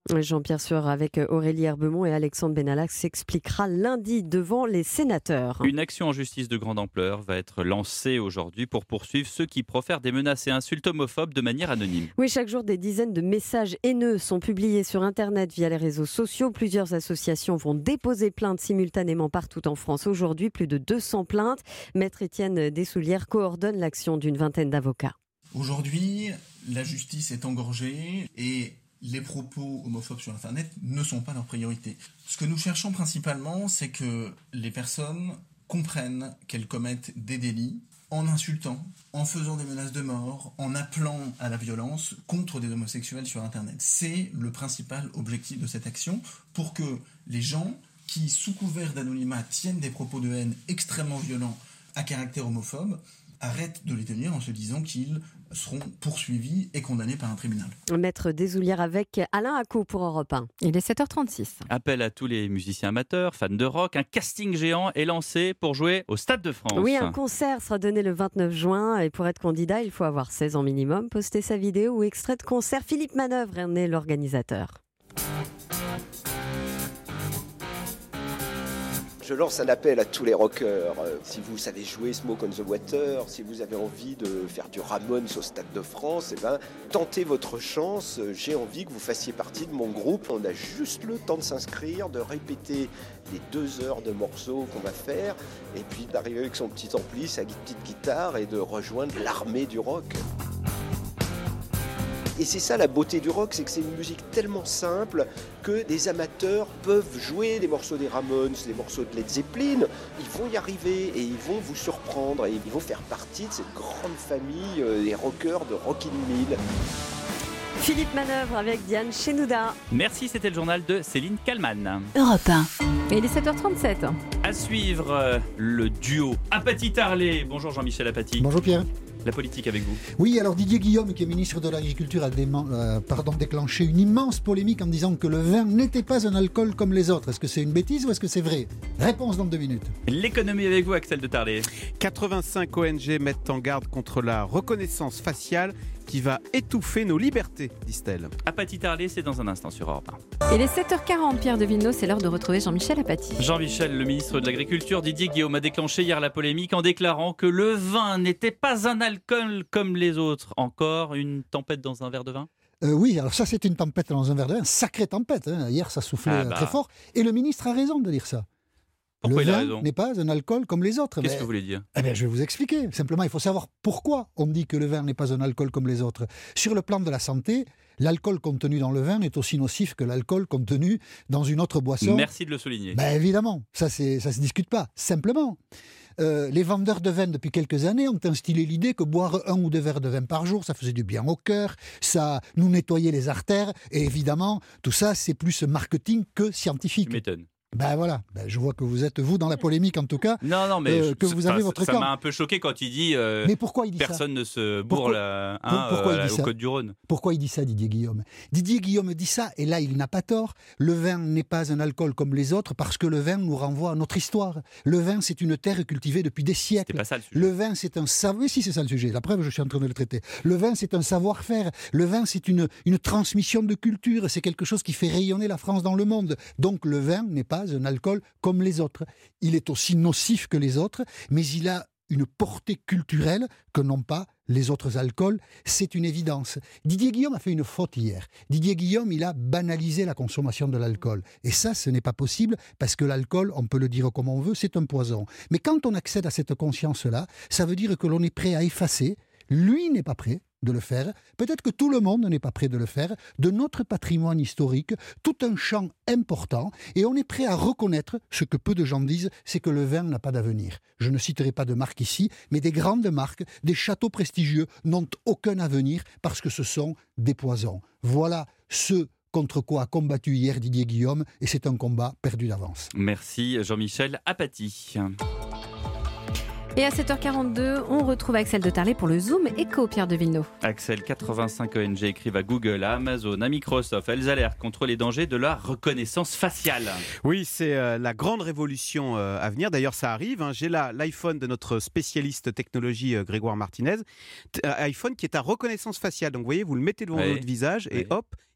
Jean-Pierre Sueur avec Aurélie Herbemont et Alexandre Benalla s'expliquera lundi devant les sénateurs. Une action en justice de grande ampleur va être lancée aujourd'hui pour poursuivre ceux qui profèrent des menaces et insultes homophobes de manière anonyme. Oui, chaque jour, des dizaines de messages haineux sont publiés sur Internet via les réseaux sociaux. Plusieurs associations vont déposer plainte simultanément partout en France. Aujourd'hui, plus de deux cents plaintes. Maître Étienne Dessoulières coordonne l'action d'une vingtaine d'avocats. Aujourd'hui, la justice est engorgée et les propos homophobes sur Internet ne sont pas leur priorité. Ce que nous cherchons principalement, c'est que les personnes comprennent qu'elles commettent des délits en insultant, en faisant des menaces de mort, en appelant à la violence contre des homosexuels sur Internet. C'est le principal objectif de cette action pour que les gens qui, sous couvert d'anonymat, tiennent des propos de haine extrêmement violents à caractère homophobe, arrêtent de les tenir en se disant qu'ils seront poursuivis et condamnés par un tribunal. Maître Dessoulières avec Alain Acco pour Europe un. Il est sept heures trente-six. Appel à tous les musiciens amateurs, fans de rock. Un casting géant est lancé pour jouer au Stade de France. Oui, un concert sera donné le vingt-neuf juin et pour être candidat, il faut avoir seize ans minimum, poster sa vidéo ou extrait de concert. Philippe Manœuvre en est l'organisateur. Je lance un appel à tous les rockers. Si vous savez jouer Smoke on the Water, si vous avez envie de faire du Ramones au Stade de France, eh ben, tentez votre chance. J'ai envie que vous fassiez partie de mon groupe. On a juste le temps de s'inscrire, de répéter les deux heures de morceaux qu'on va faire, et puis d'arriver avec son petit ampli, sa petite guitare, et de rejoindre l'armée du rock. Et c'est ça la beauté du rock, c'est que c'est une musique tellement simple que des amateurs peuvent jouer des morceaux des Ramones, des morceaux de Led Zeppelin. Ils vont y arriver et ils vont vous surprendre et ils vont faire partie de cette grande famille des rockers de Rockin' Mill. Philippe Manœuvre avec Diane Chenouda. Merci, c'était le journal de Céline Kallmann. Europe un. Et il est sept heures trente-sept. À suivre, euh, le duo Apathy Tarlé. Bonjour Jean-Michel Apathy. Bonjour Pierre. La politique avec vous. Oui, alors Didier Guillaume, qui est ministre de l'Agriculture, a déman- euh, pardon, déclenché une immense polémique en disant que le vin n'était pas un alcool comme les autres. Est-ce que c'est une bêtise ou est-ce que c'est vrai ? Réponse dans deux minutes. L'économie avec vous, Axel de Tarlé. quatre-vingt-cinq O N G mettent en garde contre la reconnaissance faciale qui va étouffer nos libertés, disent-elles. Apathy Tarlé, c'est dans un instant sur Europe un. Il est sept heures quarante, Pierre de Villeneuve, c'est l'heure de retrouver Jean-Michel Apathy. Jean-Michel, le ministre de l'Agriculture, Didier Guillaume, a déclenché hier la polémique en déclarant que le vin n'était pas un alcool comme les autres. Encore une tempête dans un verre de vin ? Euh, oui, alors ça c'est une tempête dans un verre de vin, sacrée tempête. Hein. Hier ça soufflait ah bah. très fort et le ministre a raison de dire ça. Pourquoi le il a vin raison n'est pas un alcool comme les autres. Qu'est-ce mais, que vous voulez dire eh bien, je vais vous expliquer. Simplement, il faut savoir pourquoi on dit que le vin n'est pas un alcool comme les autres. Sur le plan de la santé, l'alcool contenu dans le vin est aussi nocif que l'alcool contenu dans une autre boisson. Merci de le souligner. Ben, évidemment, ça ne se discute pas. Simplement, euh, les vendeurs de vin depuis quelques années ont instillé l'idée que boire un ou deux verres de vin par jour, ça faisait du bien au cœur, ça nous nettoyait les artères. Et évidemment, tout ça, c'est plus marketing que scientifique. Tu m'étonnes. Ben voilà, ben je vois que vous êtes, vous, dans la polémique en tout cas. Non, non, mais euh, je, que vous avez votre ça camp. m'a un peu choqué quand il dit, euh, mais pourquoi il dit personne ça ne se bourre pourquoi, la, hein, pourquoi il euh, dit au ça Côte du Rhône. Pourquoi il dit ça, Didier Guillaume ? Didier Guillaume dit ça, et là, il n'a pas tort. Le vin n'est pas un alcool comme les autres parce que le vin nous renvoie à notre histoire. Le vin, c'est une terre cultivée depuis des siècles. C'était pas ça le sujet. Le vin, c'est un savoir. Oui, si, c'est ça le sujet. La preuve, je suis en train de le traiter. Le vin, c'est un savoir-faire. Le vin, c'est une, une transmission de culture. C'est quelque chose qui fait rayonner la France dans le monde. Donc, le vin n'est pas un alcool comme les autres. Il est aussi nocif que les autres, mais il a une portée culturelle que n'ont pas les autres alcools. C'est une évidence. Didier Guillaume a fait une faute hier. Didier Guillaume, il a banalisé la consommation de l'alcool. Et ça, ce n'est pas possible parce que l'alcool, on peut le dire comme on veut, c'est un poison. Mais quand on accède à cette conscience-là, ça veut dire que l'on est prêt à effacer. Lui n'est pas prêt de le faire. Peut-être que tout le monde n'est pas prêt de le faire. De notre patrimoine historique, tout un champ important. Et on est prêt à reconnaître ce que peu de gens disent, c'est que le vin n'a pas d'avenir. Je ne citerai pas de marque ici, mais des grandes marques, des châteaux prestigieux n'ont aucun avenir parce que ce sont des poisons. Voilà ce contre quoi a combattu hier Didier Guillaume, et c'est un combat perdu d'avance. Merci Jean-Michel Apathy. Et à sept heures quarante-deux, on retrouve Axel de Tarlé pour le Zoom Éco, Pierre de Villeneuve. Axel, quatre-vingt-cinq O N G écrivent à Google, à Amazon, à Microsoft. Elles alertent contre les dangers de la reconnaissance faciale. Oui, c'est euh, la grande révolution euh, à venir. D'ailleurs, ça arrive. Hein. J'ai là l'iPhone de notre spécialiste technologie euh, Grégoire Martinez. T- iPhone qui est à reconnaissance faciale. Donc, vous voyez, vous le mettez devant oui. votre visage et oui. hop,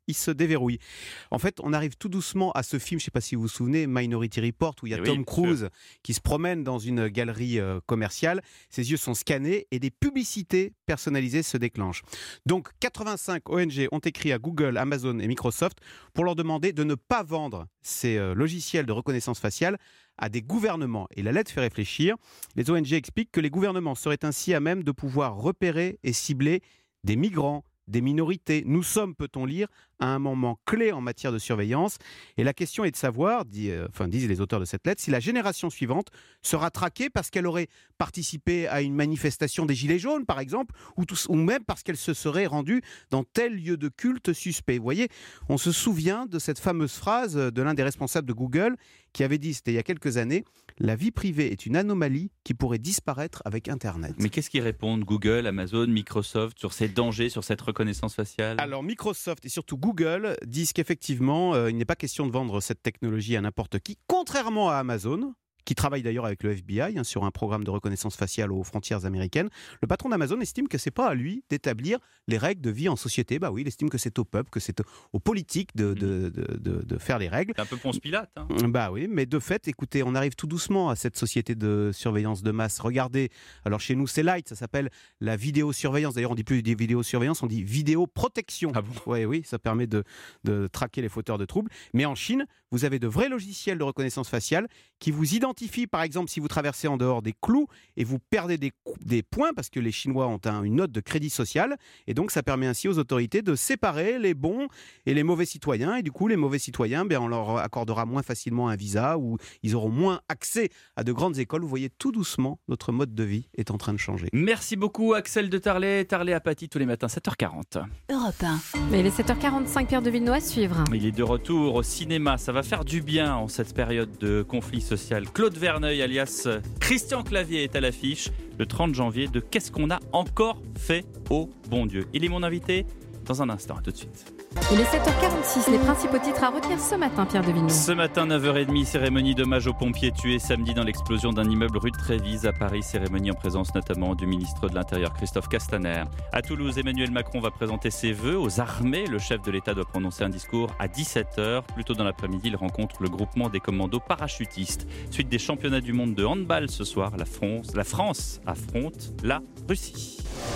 il se déverrouille. En fait, on arrive tout doucement à ce film, je ne sais pas si vous vous souvenez, Minority Report, où il y a Et Tom oui, Cruise sûr. qui se promène dans une galerie euh, commerciale. Ses yeux sont scannés et des publicités personnalisées se déclenchent. Donc, quatre-vingt-cinq O N G ont écrit à Google, Amazon et Microsoft pour leur demander de ne pas vendre ces euh, logiciels de reconnaissance faciale à des gouvernements. Et la lettre fait réfléchir. Les O N G expliquent que les gouvernements seraient ainsi à même de pouvoir repérer et cibler des migrants, des minorités. Nous sommes, peut-on lire, à un moment clé en matière de surveillance. Et la question est de savoir, dit, euh, enfin, disent les auteurs de cette lettre, si la génération suivante sera traquée parce qu'elle aurait participé à une manifestation des Gilets jaunes, par exemple, ou, tout, ou même parce qu'elle se serait rendue dans tel lieu de culte suspect. Vous voyez, on se souvient de cette fameuse phrase de l'un des responsables de Google qui avait dit, c'était il y a quelques années, « La vie privée est une anomalie qui pourrait disparaître avec Internet ». Mais qu'est-ce qu'ils répondent, Google, Amazon, Microsoft, sur ces dangers, sur cette reconnaissance faciale ? Alors Microsoft et surtout Google disent qu'effectivement, euh, il n'est pas question de vendre cette technologie à n'importe qui, contrairement à Amazon, qui travaille d'ailleurs avec le F B I hein, sur un programme de reconnaissance faciale aux frontières américaines. Le patron d'Amazon estime que c'est pas à lui d'établir les règles de vie en société. Bah oui, il estime que c'est au peuple, que c'est aux politiques de, de, de, de, de faire les règles. C'est un peu Ponce Pilate. Hein. Bah oui, mais de fait, écoutez, on arrive tout doucement à cette société de surveillance de masse. Regardez, alors chez nous c'est light, ça s'appelle la vidéosurveillance. D'ailleurs, on dit plus vidéosurveillance, on dit vidéoprotection. Ah bon ? Ouais, oui, ça permet de, de traquer les fauteurs de troubles. Mais en Chine, vous avez de vrais logiciels de reconnaissance faciale qui vous identifient, par exemple, si vous traversez en dehors des clous et vous perdez des, des points parce que les Chinois ont un, une note de crédit social. Et donc, ça permet ainsi aux autorités de séparer les bons et les mauvais citoyens. Et du coup, les mauvais citoyens, ben, on leur accordera moins facilement un visa ou ils auront moins accès à de grandes écoles. Vous voyez, tout doucement, notre mode de vie est en train de changer. Merci beaucoup, Axel de Tarlet. Tarlet à Paty tous les matins, sept heures quarante. Europe un. Mais il est sept heures quarante-cinq, Pierre de Villeneuve à suivre. Il est de retour au cinéma. Ça va faire du bien en cette période de conflit social. Claude Verneuil, alias Christian Clavier, est à l'affiche le trente janvier de Qu'est-ce qu'on a encore fait au bon Dieu. Il est mon invité dans un instant. À tout de suite. Il est sept heures quarante-six, les principaux titres à retenir ce matin, Pierre de Villeneuve. Ce matin, neuf heures trente, cérémonie d'hommage aux pompiers tués samedi dans l'explosion d'un immeuble rue de Trévise à Paris. Cérémonie en présence notamment du ministre de l'Intérieur Christophe Castaner. À Toulouse, Emmanuel Macron va présenter ses vœux aux armées. Le chef de l'État doit prononcer un discours à dix-sept heures. Plus tôt dans l'après-midi, il rencontre le groupement des commandos parachutistes. Suite des championnats du monde de handball ce soir, la France, la France affronte la Russie.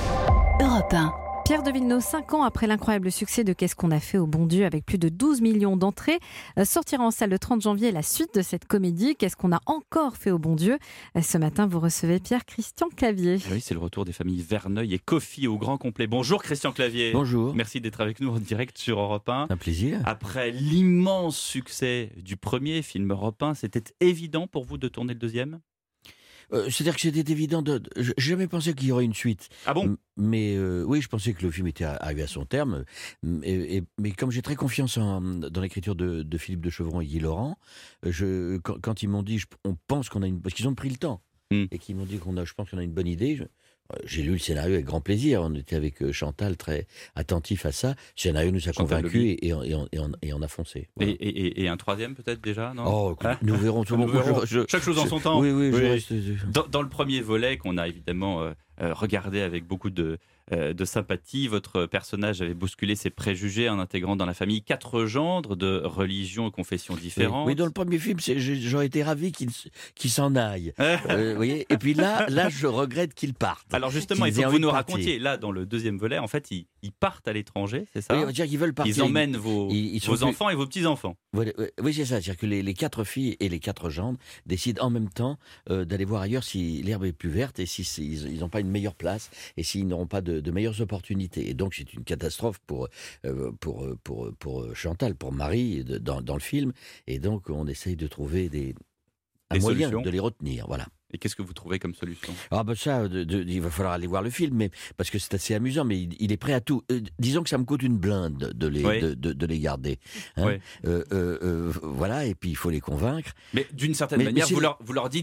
Europe un. Pierre de Villeneuve, cinq ans après l'incroyable succès de Qu'est-ce qu'on a fait au bon Dieu avec plus de douze millions d'entrées, euh, sortira en salle le trente janvier la suite de cette comédie Qu'est-ce qu'on a encore fait au bon Dieu. Euh, ce matin, vous recevez Pierre-Christian Clavier. Oui, c'est le retour des familles Verneuil et Coffy au grand complet. Bonjour Christian Clavier. Bonjour. Merci d'être avec nous en direct sur Europe un. Un plaisir. Après l'immense succès du premier film Europe un, c'était évident pour vous de tourner le deuxième ? Euh, c'est-à-dire que c'était évident, de, de, j'ai jamais pensé qu'il y aurait une suite. Ah bon ? Mais euh, oui, je pensais que le film était arrivé à son terme. Et, et, mais comme j'ai très confiance en, dans l'écriture de, de Philippe de Chevron et Guy Laurent, je, quand, quand ils m'ont dit, je, on pense qu'on a une... Parce qu'ils ont pris le temps. Mm. Et qu'ils m'ont dit qu'on a, je pense qu'on a une bonne idée. Je, J'ai lu le scénario avec grand plaisir. On était avec Chantal très attentif à ça. Le scénario nous a convaincus et, et, et, et, et on a foncé. Voilà. Et, et, et un troisième peut-être déjà, non ? Oh, hein nous verrons tout le monde. Chaque chose en son temps. Oui, oui. oui. Je reste... dans, dans le premier volet qu'on a évidemment euh, euh, regardé avec beaucoup de, euh, de sympathie, votre personnage avait bousculé ses préjugés en intégrant dans la famille quatre gendres de religions et confessions différentes. Oui, oui, dans le premier film, j'aurais été ravi qu'il qu'il s'en aille. euh, vous voyez. Et puis là, là, je regrette qu'il parte. Alors justement, il faut que vous nous racontiez. Là, dans le deuxième volet, en fait, ils, ils partent à l'étranger, c'est ça ? Oui, on va dire qu'ils veulent partir. Ils emmènent vos, ils, ils vos plus... enfants et vos petits-enfants. Oui, oui c'est ça. C'est-à-dire que les, les quatre filles et les quatre gendres décident en même temps euh, d'aller voir ailleurs si l'herbe est plus verte et si ils n'ont pas une meilleure place et s'ils n'auront pas de, de meilleures opportunités. Et donc, c'est une catastrophe pour, euh, pour, pour, pour Chantal, pour Marie, de, dans, dans le film. Et donc, on essaye de trouver des, un des moyen solutions. de les retenir. Voilà. Et qu'est-ce que vous trouvez comme solution ? Ah ben ça, de, de, il va falloir aller voir le film, mais, parce que c'est assez amusant, mais il, il est prêt à tout. Euh, disons que ça me coûte une blinde de les, oui. de, de, de les garder. Hein oui. euh, euh, euh, voilà, et puis il faut les convaincre. Mais d'une certaine mais, manière, mais vous, leur, vous leur dites,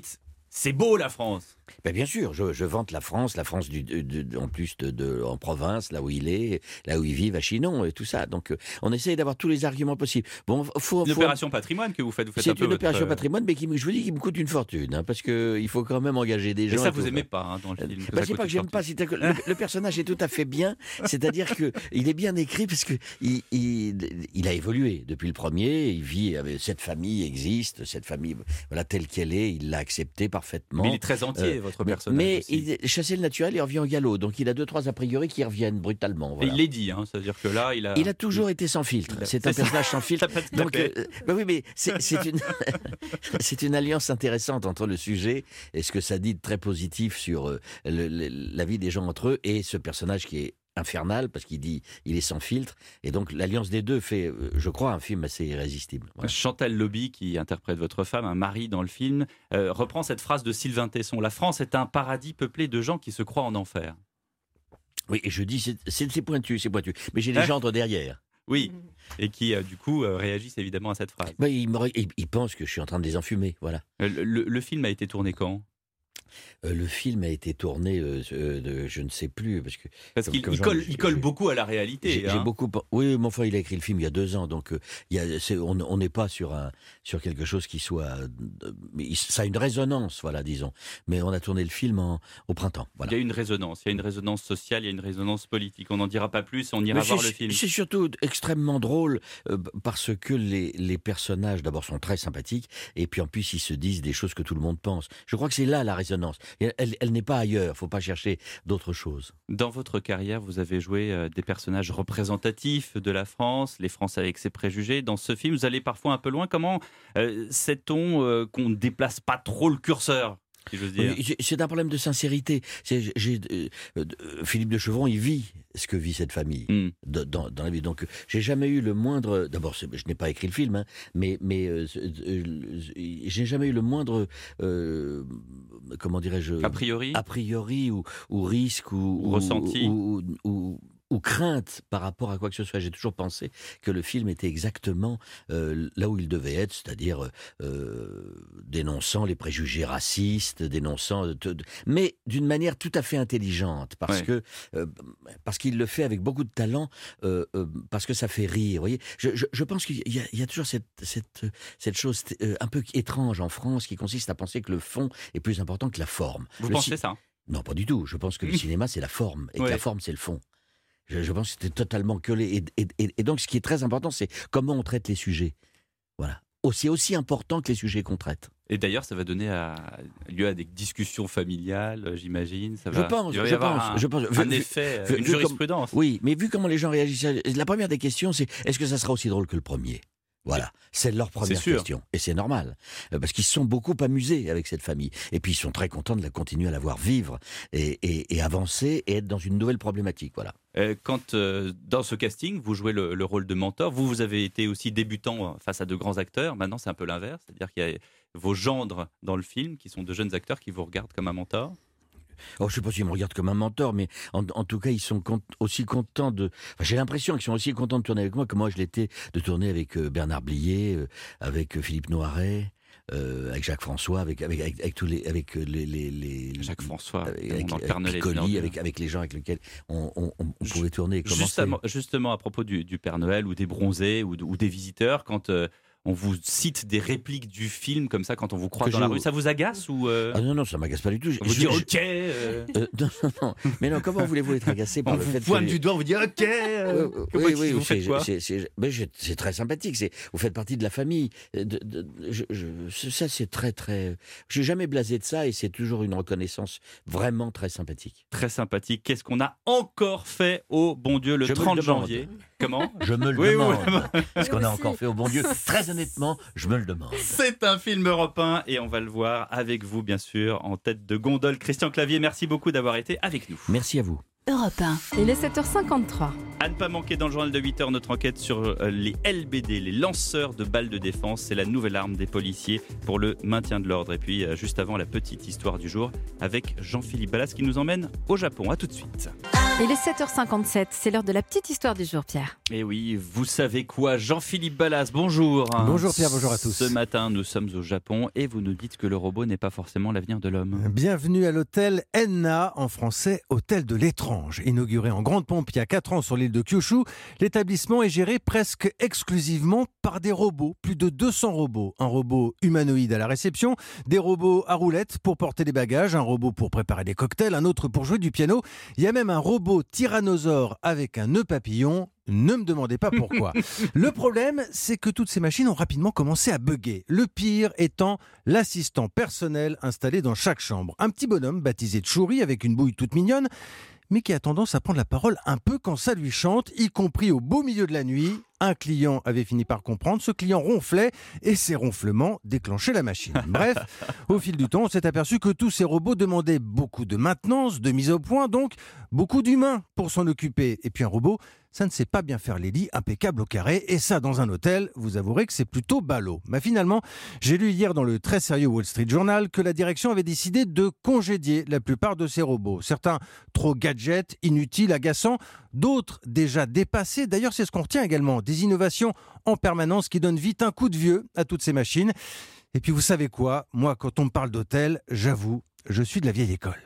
C'est beau la France. Ben bien sûr, je, je vante la France, la France du, de, de, en plus de, de, en province, là où il est, là où il vit, à Chinon et tout ça. Donc euh, on essaye d'avoir tous les arguments possibles. Bon, faut, une faut... opération patrimoine que vous faites. Vous faites c'est un peu une votre... opération patrimoine, mais qui, je vous dis, qui me coûte une fortune, hein, parce que il faut quand même engager des gens. Et ça, et vous tout. aimez pas hein, dans le film. Bah, c'est pas que j'aime pas, c'est que le, le personnage est tout à fait bien. C'est-à-dire que il est bien écrit parce que il, il, il a évolué depuis le premier. Il vit avec cette famille existe, cette famille, voilà telle qu'elle est. Il l'a acceptée parfaitement. Mais il est très entier, euh, votre personnage. Mais il chassait le naturel, il revient au galop. Donc il a deux, trois a priori qui reviennent brutalement. Voilà. Et il l'est dit, hein, c'est-à-dire que là, il a. Il a toujours été sans filtre. A... C'est un c'est personnage ça. sans filtre. Donc, euh, bah oui, mais c'est, c'est, une... c'est une alliance intéressante entre le sujet et ce que ça dit de très positif sur euh, le, le, la vie des gens entre eux et ce personnage qui est infernal parce qu'il dit il est sans filtre et donc l'alliance des deux fait, je crois, un film assez irrésistible. Voilà. Chantal Lobby, qui interprète votre femme, un mari dans le film, euh, reprend cette phrase de Sylvain Tesson: la France est un paradis peuplé de gens qui se croient en enfer. Oui, et je dis c'est, c'est, c'est pointu, c'est pointu, mais j'ai les gendres derrière. Oui, et qui euh, du coup euh, réagissent évidemment à cette phrase. Bah, ils, ils, ils pensent que je suis en train de les enfumer, voilà. Le, le, le film a été tourné quand ? Euh, le film a été tourné, euh, euh, de, je ne sais plus, parce que parce qu'il il colle, il colle beaucoup à la réalité. J'ai, hein. j'ai beaucoup, oui, mais enfin, il a écrit le film il y a deux ans, donc euh, il y a, c'est, on n'est pas sur un, sur quelque chose qui soit, euh, ça a une résonance, voilà, disons. Mais on a tourné le film en, au printemps. Voilà. Il y a une résonance, il y a une résonance sociale, il y a une résonance politique. On n'en dira pas plus, on ira mais voir le film. C'est surtout extrêmement drôle euh, parce que les, les personnages, d'abord, sont très sympathiques, et puis en plus, ils se disent des choses que tout le monde pense. Je crois que c'est là la résonance. Elle, elle n'est pas ailleurs, il ne faut pas chercher d'autres choses. Dans votre carrière, vous avez joué euh, des personnages représentatifs de la France, les Français avec ses préjugés. Dans ce film, vous allez parfois un peu loin. Comment euh, sait-on euh, qu'on ne déplace pas trop le curseur ? Si j'ose dire. Oui, c'est un problème de sincérité. C'est, j'ai, euh, euh, Philippe de Chevron, il vit ce que vit cette famille mm. de, dans, dans la vie. Donc, j'ai jamais eu le moindre. D'abord, je n'ai pas écrit le film, hein, mais mais euh, euh, j'ai jamais eu le moindre. Euh, comment dirais-je ? A priori. A priori ou, ou risque ou, ou ressenti ou, ou, ou ou crainte par rapport à quoi que ce soit. J'ai toujours pensé que le film était exactement euh, là où il devait être, c'est-à-dire euh, dénonçant les préjugés racistes, dénonçant, t- t- mais d'une manière tout à fait intelligente, parce ouais. que euh, parce qu'il le fait avec beaucoup de talent, euh, euh, parce que ça fait rire. Vous voyez, je, je, je pense qu'il y a, il y a toujours cette cette cette chose euh, un peu étrange en France qui consiste à penser que le fond est plus important que la forme. Vous le pensez ci- ça ? Non, pas du tout. Je pense que le cinéma c'est la forme et ouais. que la forme c'est le fond. Je, je pense que c'était totalement collé. Et, et, et donc, ce qui est très important, c'est comment on traite les sujets. Voilà. C'est aussi important que les sujets qu'on traite. Et d'ailleurs, ça va donner à, lieu à des discussions familiales, j'imagine. Ça va, je pense, il va y je avoir pense, un, je pense. un vu, effet, vu, une vu jurisprudence. Comme, oui, mais vu comment les gens réagissent, la première des questions, c'est est-ce que ça sera aussi drôle que le premier ? Voilà, c'est leur première c'est question. Et c'est normal, parce qu'ils se sont beaucoup amusés avec cette famille. Et puis ils sont très contents de la continuer à la voir vivre et, et, et avancer et être dans une nouvelle problématique. Voilà. Euh, quand euh, dans ce casting, vous jouez le, le rôle de mentor, vous, vous avez été aussi débutant face à de grands acteurs. Maintenant, c'est un peu l'inverse, c'est-à-dire qu'il y a vos gendres dans le film qui sont de jeunes acteurs qui vous regardent comme un mentor. Oh, je ne sais pas s'ils me regardent comme un mentor, mais en, en tout cas, ils sont con- aussi contents de... Enfin, j'ai l'impression qu'ils sont aussi contents de tourner avec moi que moi, je l'étais de tourner avec euh, Bernard Blier, euh, avec euh, Philippe Noiret, euh, avec Jacques François, avec, avec, avec, avec tous les... Avec les, les, les Jacques François, avec, avec, dans le avec Père Noël Piccoli, avec, avec les gens avec lesquels on, on, on, on pouvait tourner et commencer. Justement, justement, à propos du, du Père Noël ou des bronzés ou, de, ou des visiteurs, quand... Euh, on vous cite des répliques du film comme ça quand on vous croise que dans je... la rue, ça vous agace ou euh... Ah non, non, ça m'agace pas du tout. On vous je, dit je... ok euh... Euh, non, non, non. Mais non, comment voulez-vous être agacé par on le fait que... On vous pointe du doigt, on vous dit ok euh... euh, Comment Oui, oui, vous c'est, faites quoi c'est, c'est, mais je, c'est très sympathique, c'est, vous faites partie de la famille. De, de, de, je, je, ça, c'est très, très... Je n'ai jamais blasé de ça et c'est toujours une reconnaissance vraiment très sympathique. Très sympathique. Qu'est-ce qu'on a encore fait au bon Dieu le je trente janvier ? Comment ? Je me le oui, demande. Oui. Est-ce qu'on a encore fait au bon Dieu ? Très honnêtement, je me le demande. C'est un film européen et on va le voir avec vous, bien sûr, en tête de gondole. Christian Clavier, merci beaucoup d'avoir été avec nous. Merci à vous. Europe un. Il est sept heures cinquante-trois. À ne pas manquer dans le journal de huit heures, notre enquête sur les L B D, les lanceurs de balles de défense. C'est la nouvelle arme des policiers pour le maintien de l'ordre. Et puis, juste avant, la petite histoire du jour avec Jean-Philippe Ballas qui nous emmène au Japon. À tout de suite. Il est sept heures cinquante-sept, c'est l'heure de la petite histoire du jour, Pierre. Et oui, vous savez quoi, Jean-Philippe Ballas, bonjour. Bonjour Pierre, bonjour à tous. Ce matin, nous sommes au Japon et vous nous dites que le robot n'est pas forcément l'avenir de l'homme. Bienvenue à l'hôtel Enna, en français Hôtel de l'étrange. Inauguré en grande pompe il y a quatre ans sur l'île de Kyushu, l'établissement est géré presque exclusivement par des robots, plus de deux cents robots. Un robot humanoïde à la réception, des robots à roulettes pour porter les bagages, un robot pour préparer des cocktails, un autre pour jouer du piano. Il y a même un robot tyrannosaure avec un nœud papillon. Ne me demandez pas pourquoi. Le problème, c'est que toutes ces machines ont rapidement commencé à bugger. Le pire étant l'assistant personnel installé dans chaque chambre. Un petit bonhomme baptisé Tchouri avec une bouille toute mignonne, mais qui a tendance à prendre la parole un peu quand ça lui chante, y compris au beau milieu de la nuit. Un client avait fini par comprendre, ce client ronflait et ces ronflements déclenchaient la machine. Bref, au fil du temps, on s'est aperçu que tous ces robots demandaient beaucoup de maintenance, de mise au point, donc beaucoup d'humains pour s'en occuper. Et puis un robot, ça ne sait pas bien faire les lits impeccables au carré, et ça dans un hôtel, vous avouerez que c'est plutôt ballot. Mais finalement, j'ai lu hier dans le très sérieux Wall Street Journal que la direction avait décidé de congédier la plupart de ces robots. Certains trop gadgets, inutiles, agaçants, d'autres déjà dépassés. D'ailleurs, c'est ce qu'on retient également, des innovations en permanence qui donnent vite un coup de vieux à toutes ces machines. Et puis vous savez quoi ? Moi, quand on me parle d'hôtel, j'avoue, je suis de la vieille école.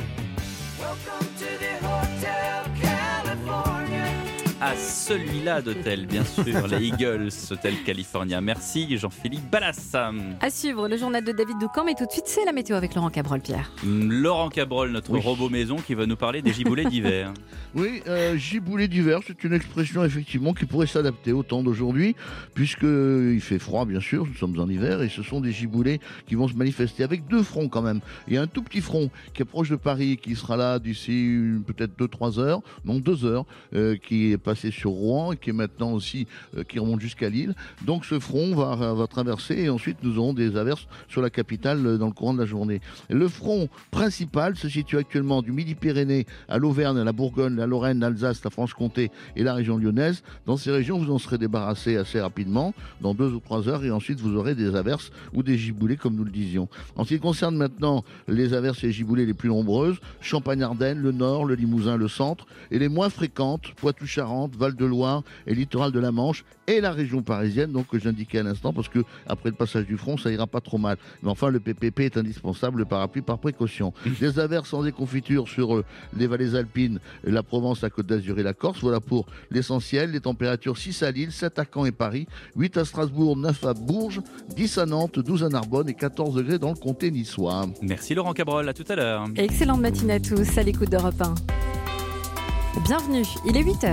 À celui-là d'hôtel, bien sûr, les Eagles, Hôtel California. Merci Jean-Philippe Ballas. À suivre, le journal de David Doucan, mais tout de suite, c'est la météo avec Laurent Cabrol, Pierre. Laurent Cabrol, notre oui. robot maison qui va nous parler des giboulées d'hiver. Oui, euh, giboulées d'hiver, c'est une expression effectivement qui pourrait s'adapter au temps d'aujourd'hui, puisqu'il fait froid bien sûr, nous sommes en hiver, et ce sont des giboulées qui vont se manifester avec deux fronts quand même. Il y a un tout petit front qui est proche de Paris, qui sera là d'ici peut-être deux trois heures, non deux heures, euh, qui est passé sur Rouen et qui est maintenant aussi euh, qui remonte jusqu'à Lille. Donc ce front va, va traverser et ensuite nous aurons des averses sur la capitale euh, dans le courant de la journée. Le front principal se situe actuellement du Midi-Pyrénées à l'Auvergne, à la Bourgogne, la Lorraine, l'Alsace, la Franche-Comté et la région lyonnaise. Dans ces régions, vous en serez débarrassé assez rapidement, dans deux ou trois heures, et ensuite vous aurez des averses ou des giboulées comme nous le disions. En ce qui concerne maintenant les averses et les giboulées les plus nombreuses, Champagne-Ardenne, le Nord, le Limousin, le Centre, et les moins fréquentes, Poitou-Charentes, Val-de-Loire et littoral de la Manche et la région parisienne, donc que j'indiquais à l'instant, parce que après le passage du front, ça ira pas trop mal. Mais enfin, le P P P est indispensable, le parapluie par précaution. Des averses sans déconfiture sur euh, les vallées alpines, la Provence, la Côte d'Azur et la Corse. Voilà pour l'essentiel. Les températures six à Lille, sept à Caen et Paris, huit à Strasbourg, neuf à Bourges, dix à Nantes, douze à Narbonne et quatorze degrés dans le comté niçois. Merci Laurent Cabrol, à tout à l'heure. Excellente matinée à tous, à l'écoute d'Europe un. Bienvenue, il est huit heures.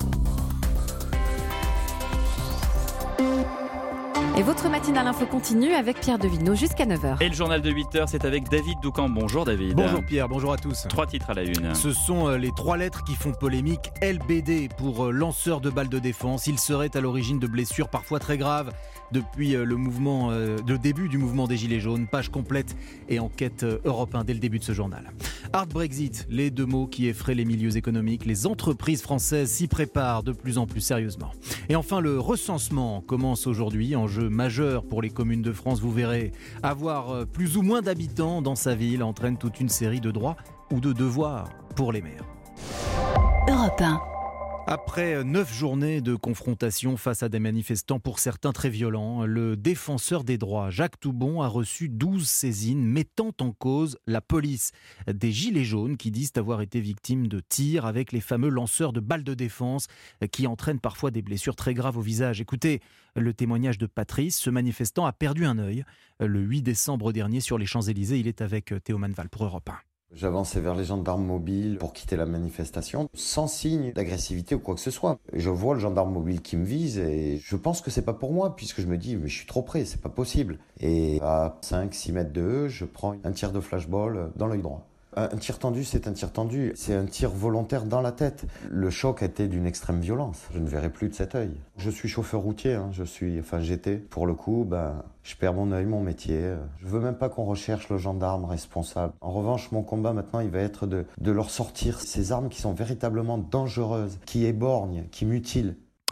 Et votre matinale info continue avec Pierre Devilleneux jusqu'à neuf heures. Et le journal de huit heures, c'est avec David Doucan. Bonjour David. Bonjour Pierre, bonjour à tous. Trois titres à la une. Ce sont les trois lettres qui font polémique. L B D pour lanceur de balles de défense. Il serait à l'origine de blessures parfois très graves depuis le mouvement, le début du mouvement des Gilets jaunes. Page complète et enquête Europe un dès le début de ce journal. Hard Brexit, les deux mots qui effraient les milieux économiques. Les entreprises françaises s'y préparent de plus en plus sérieusement. Et enfin, le recensement commence aujourd'hui, enjeu majeur pour les communes de France. Vous verrez, avoir plus ou moins d'habitants dans sa ville entraîne toute une série de droits ou de devoirs pour les maires. Europe un. Après neuf journées de confrontation face à des manifestants pour certains très violents, le défenseur des droits Jacques Toubon a reçu douze saisines mettant en cause la police. Des gilets jaunes qui disent avoir été victimes de tirs avec les fameux lanceurs de balles de défense qui entraînent parfois des blessures très graves au visage. Écoutez le témoignage de Patrice, ce manifestant a perdu un œil le huit décembre dernier sur les Champs-Élysées. Il est avec Théo Manval pour Europe un. J'avançais vers les gendarmes mobiles pour quitter la manifestation, sans signe d'agressivité ou quoi que ce soit. Je vois le gendarme mobile qui me vise et je pense que c'est pas pour moi, puisque je me dis, mais je suis trop près, c'est pas possible. Et à cinq six mètres de eux, je prends un tir de flashball dans l'œil droit. Un tir tendu, c'est un tir tendu. C'est un tir volontaire dans la tête. Le choc a été d'une extrême violence. Je ne verrai plus de cet œil. Je suis chauffeur routier, hein. je suis, enfin j'étais. Pour le coup, ben, je perds mon œil, mon métier. Je veux même pas qu'on recherche le gendarme responsable. En revanche, mon combat maintenant, il va être de, de leur sortir ces armes qui sont véritablement dangereuses, qui éborgnent, qui mutilent.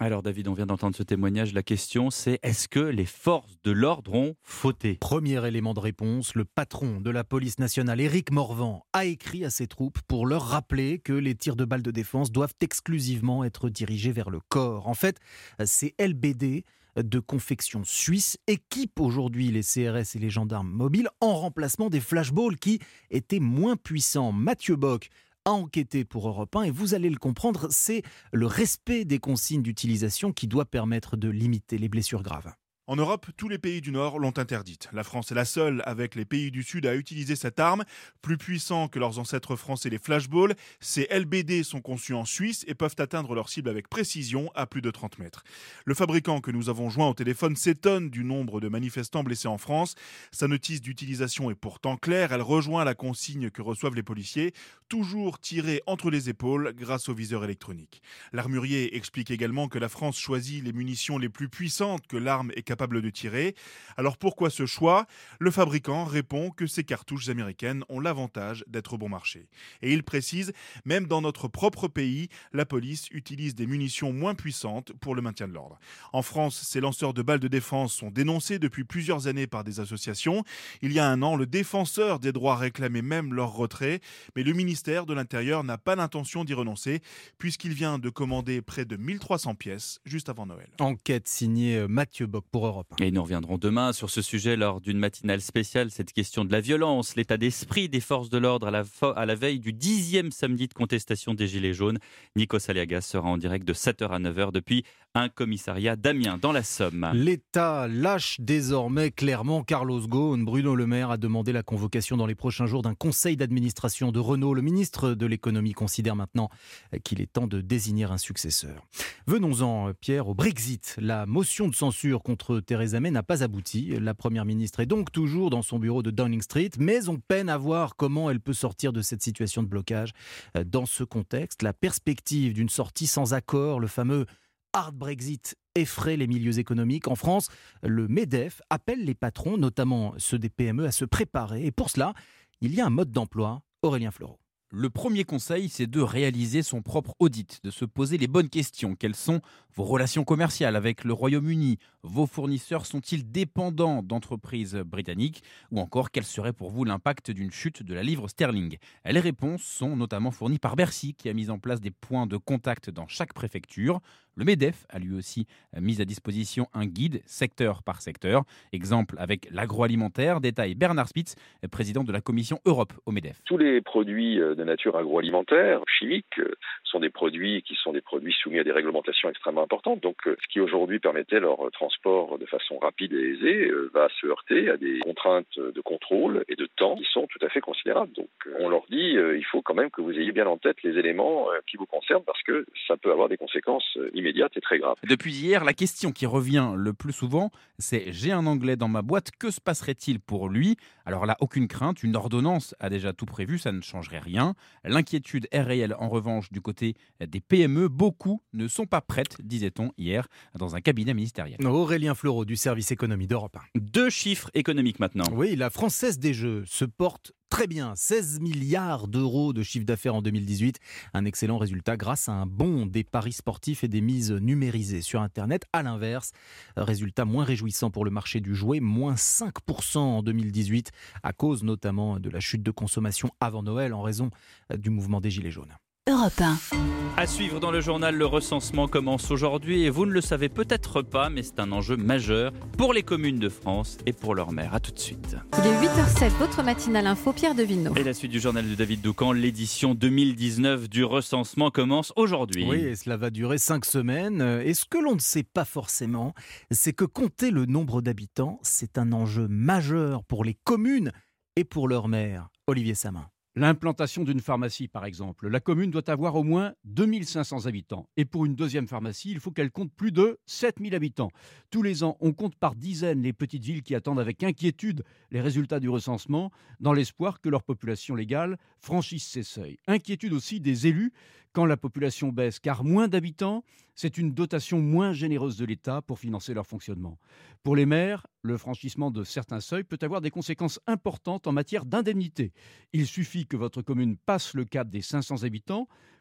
Alors David, on vient d'entendre ce témoignage. La question c'est, est-ce que les forces de l'ordre ont fauté ? Premier élément de réponse, le patron de la police nationale, Éric Morvan, a écrit à ses troupes pour leur rappeler que les tirs de balles de défense doivent exclusivement être dirigés vers le corps. En fait, ces L B D de confection suisse équipent aujourd'hui les C R S et les gendarmes mobiles en remplacement des flashballs qui étaient moins puissants. Mathieu Bock a enquêté pour Europe un et vous allez le comprendre, c'est le respect des consignes d'utilisation qui doit permettre de limiter les blessures graves. En Europe, tous les pays du Nord l'ont interdite. La France est la seule, avec les pays du Sud, à utiliser cette arme. Plus puissant que leurs ancêtres français, les flashballs, ces L B D sont conçus en Suisse et peuvent atteindre leur cible avec précision à plus de trente mètres. Le fabricant que nous avons joint au téléphone s'étonne du nombre de manifestants blessés en France. Sa notice d'utilisation est pourtant claire. Elle rejoint la consigne que reçoivent les policiers, toujours tirer entre les épaules grâce au viseur électronique. L'armurier explique également que la France choisit les munitions les plus puissantes que l'arme est capable de tirer. Alors pourquoi ce choix ? Le fabricant répond que ces cartouches américaines ont l'avantage d'être bon marché. Et il précise, même dans notre propre pays, la police utilise des munitions moins puissantes pour le maintien de l'ordre. En France, ces lanceurs de balles de défense sont dénoncés depuis plusieurs années par des associations. Il y a un an, le défenseur des droits réclamait même leur retrait, mais le ministère de l'Intérieur n'a pas l'intention d'y renoncer puisqu'il vient de commander près de mille trois cents pièces juste avant Noël. Enquête signée Mathieu Bock pour Europe un. Et nous reviendrons demain sur ce sujet lors d'une matinale spéciale, cette question de la violence, l'état d'esprit des forces de l'ordre à la, fo- à la veille du dixième samedi de contestation des Gilets jaunes. Nikos Aliagas sera en direct de sept heures à neuf heures depuis un commissariat d'Amiens dans la Somme. L'État lâche désormais clairement Carlos Ghosn. Bruno Le Maire a demandé la convocation dans les prochains jours d'un conseil d'administration de Renault. Le ministre de l'économie considère maintenant qu'il est temps de désigner un successeur. Venons-en, Pierre, au Brexit. La motion de censure contre Theresa May n'a pas abouti. La première ministre est donc toujours dans son bureau de Downing Street, mais on peine à voir comment elle peut sortir de cette situation de blocage. Dans ce contexte, la perspective d'une sortie sans accord, le fameux hard Brexit, effraie les milieux économiques. En France, le MEDEF appelle les patrons, notamment ceux des P M E, à se préparer. Et pour cela, il y a un mode d'emploi. Aurélien Fleureau. Le premier conseil, c'est de réaliser son propre audit, de se poser les bonnes questions. Quelles sont vos relations commerciales avec le Royaume-Uni ? Vos fournisseurs sont-ils dépendants d'entreprises britanniques ? Ou encore, quel serait pour vous l'impact d'une chute de la livre sterling ? Les réponses sont notamment fournies par Bercy, qui a mis en place des points de contact dans chaque préfecture. Le MEDEF a lui aussi mis à disposition un guide secteur par secteur. Exemple avec l'agroalimentaire, détaille Bernard Spitz, président de la commission Europe au MEDEF. Tous les produits de nature agroalimentaire, chimique, sont des produits qui sont des produits soumis à des réglementations extrêmement importantes. Donc ce qui aujourd'hui permettait leur transport de façon rapide et aisée va se heurter à des contraintes de contrôle et de temps qui sont tout à fait considérables. Donc on leur dit il faut quand même que vous ayez bien en tête les éléments qui vous concernent parce que ça peut avoir des conséquences immédiate et très grave. Depuis hier, la question qui revient le plus souvent, c'est « j'ai un Anglais dans ma boîte, que se passerait-il pour lui ?» Alors là, aucune crainte, une ordonnance a déjà tout prévu, ça ne changerait rien. L'inquiétude est réelle en revanche du côté des P M E. Beaucoup ne sont pas prêtes, disait-on hier, dans un cabinet ministériel. Aurélien Fleureau du service économie d'Europe un. Deux chiffres économiques maintenant. Oui, la Française des Jeux se porte très bien, seize milliards d'euros de chiffre d'affaires en deux mille dix-huit. Un excellent résultat grâce à un bond des paris sportifs et des mises numérisées sur Internet. À l'inverse, résultat moins réjouissant pour le marché du jouet, moins cinq pour cent en deux mille dix-huit, à cause notamment de la chute de consommation avant Noël en raison du mouvement des Gilets jaunes. Europe un. À suivre dans le journal, le recensement commence aujourd'hui et vous ne le savez peut-être pas, mais c'est un enjeu majeur pour les communes de France et pour leurs maires. A tout de suite. Il est huit heures zéro sept, votre matinale info, Pierre Devilleneux. Et la suite du journal de David Doucan, l'édition deux mille dix-neuf du recensement commence aujourd'hui. Oui, et cela va durer cinq semaines. Et ce que l'on ne sait pas forcément, c'est que compter le nombre d'habitants, c'est un enjeu majeur pour les communes et pour leurs maires. Olivier Samin. L'implantation d'une pharmacie, par exemple. La commune doit avoir au moins deux mille cinq cents habitants. Et pour une deuxième pharmacie, il faut qu'elle compte plus de sept mille habitants. Tous les ans, on compte par dizaines les petites villes qui attendent avec inquiétude les résultats du recensement, dans l'espoir que leur population légale franchisse ces seuils. Inquiétude aussi des élus quand la population baisse, car moins d'habitants, c'est une dotation moins généreuse de l'État pour financer leur fonctionnement. Pour les maires, le franchissement de certains seuils peut avoir des conséquences importantes en matière d'indemnité. Il suffit que votre commune passe le cap des cinq cents habitants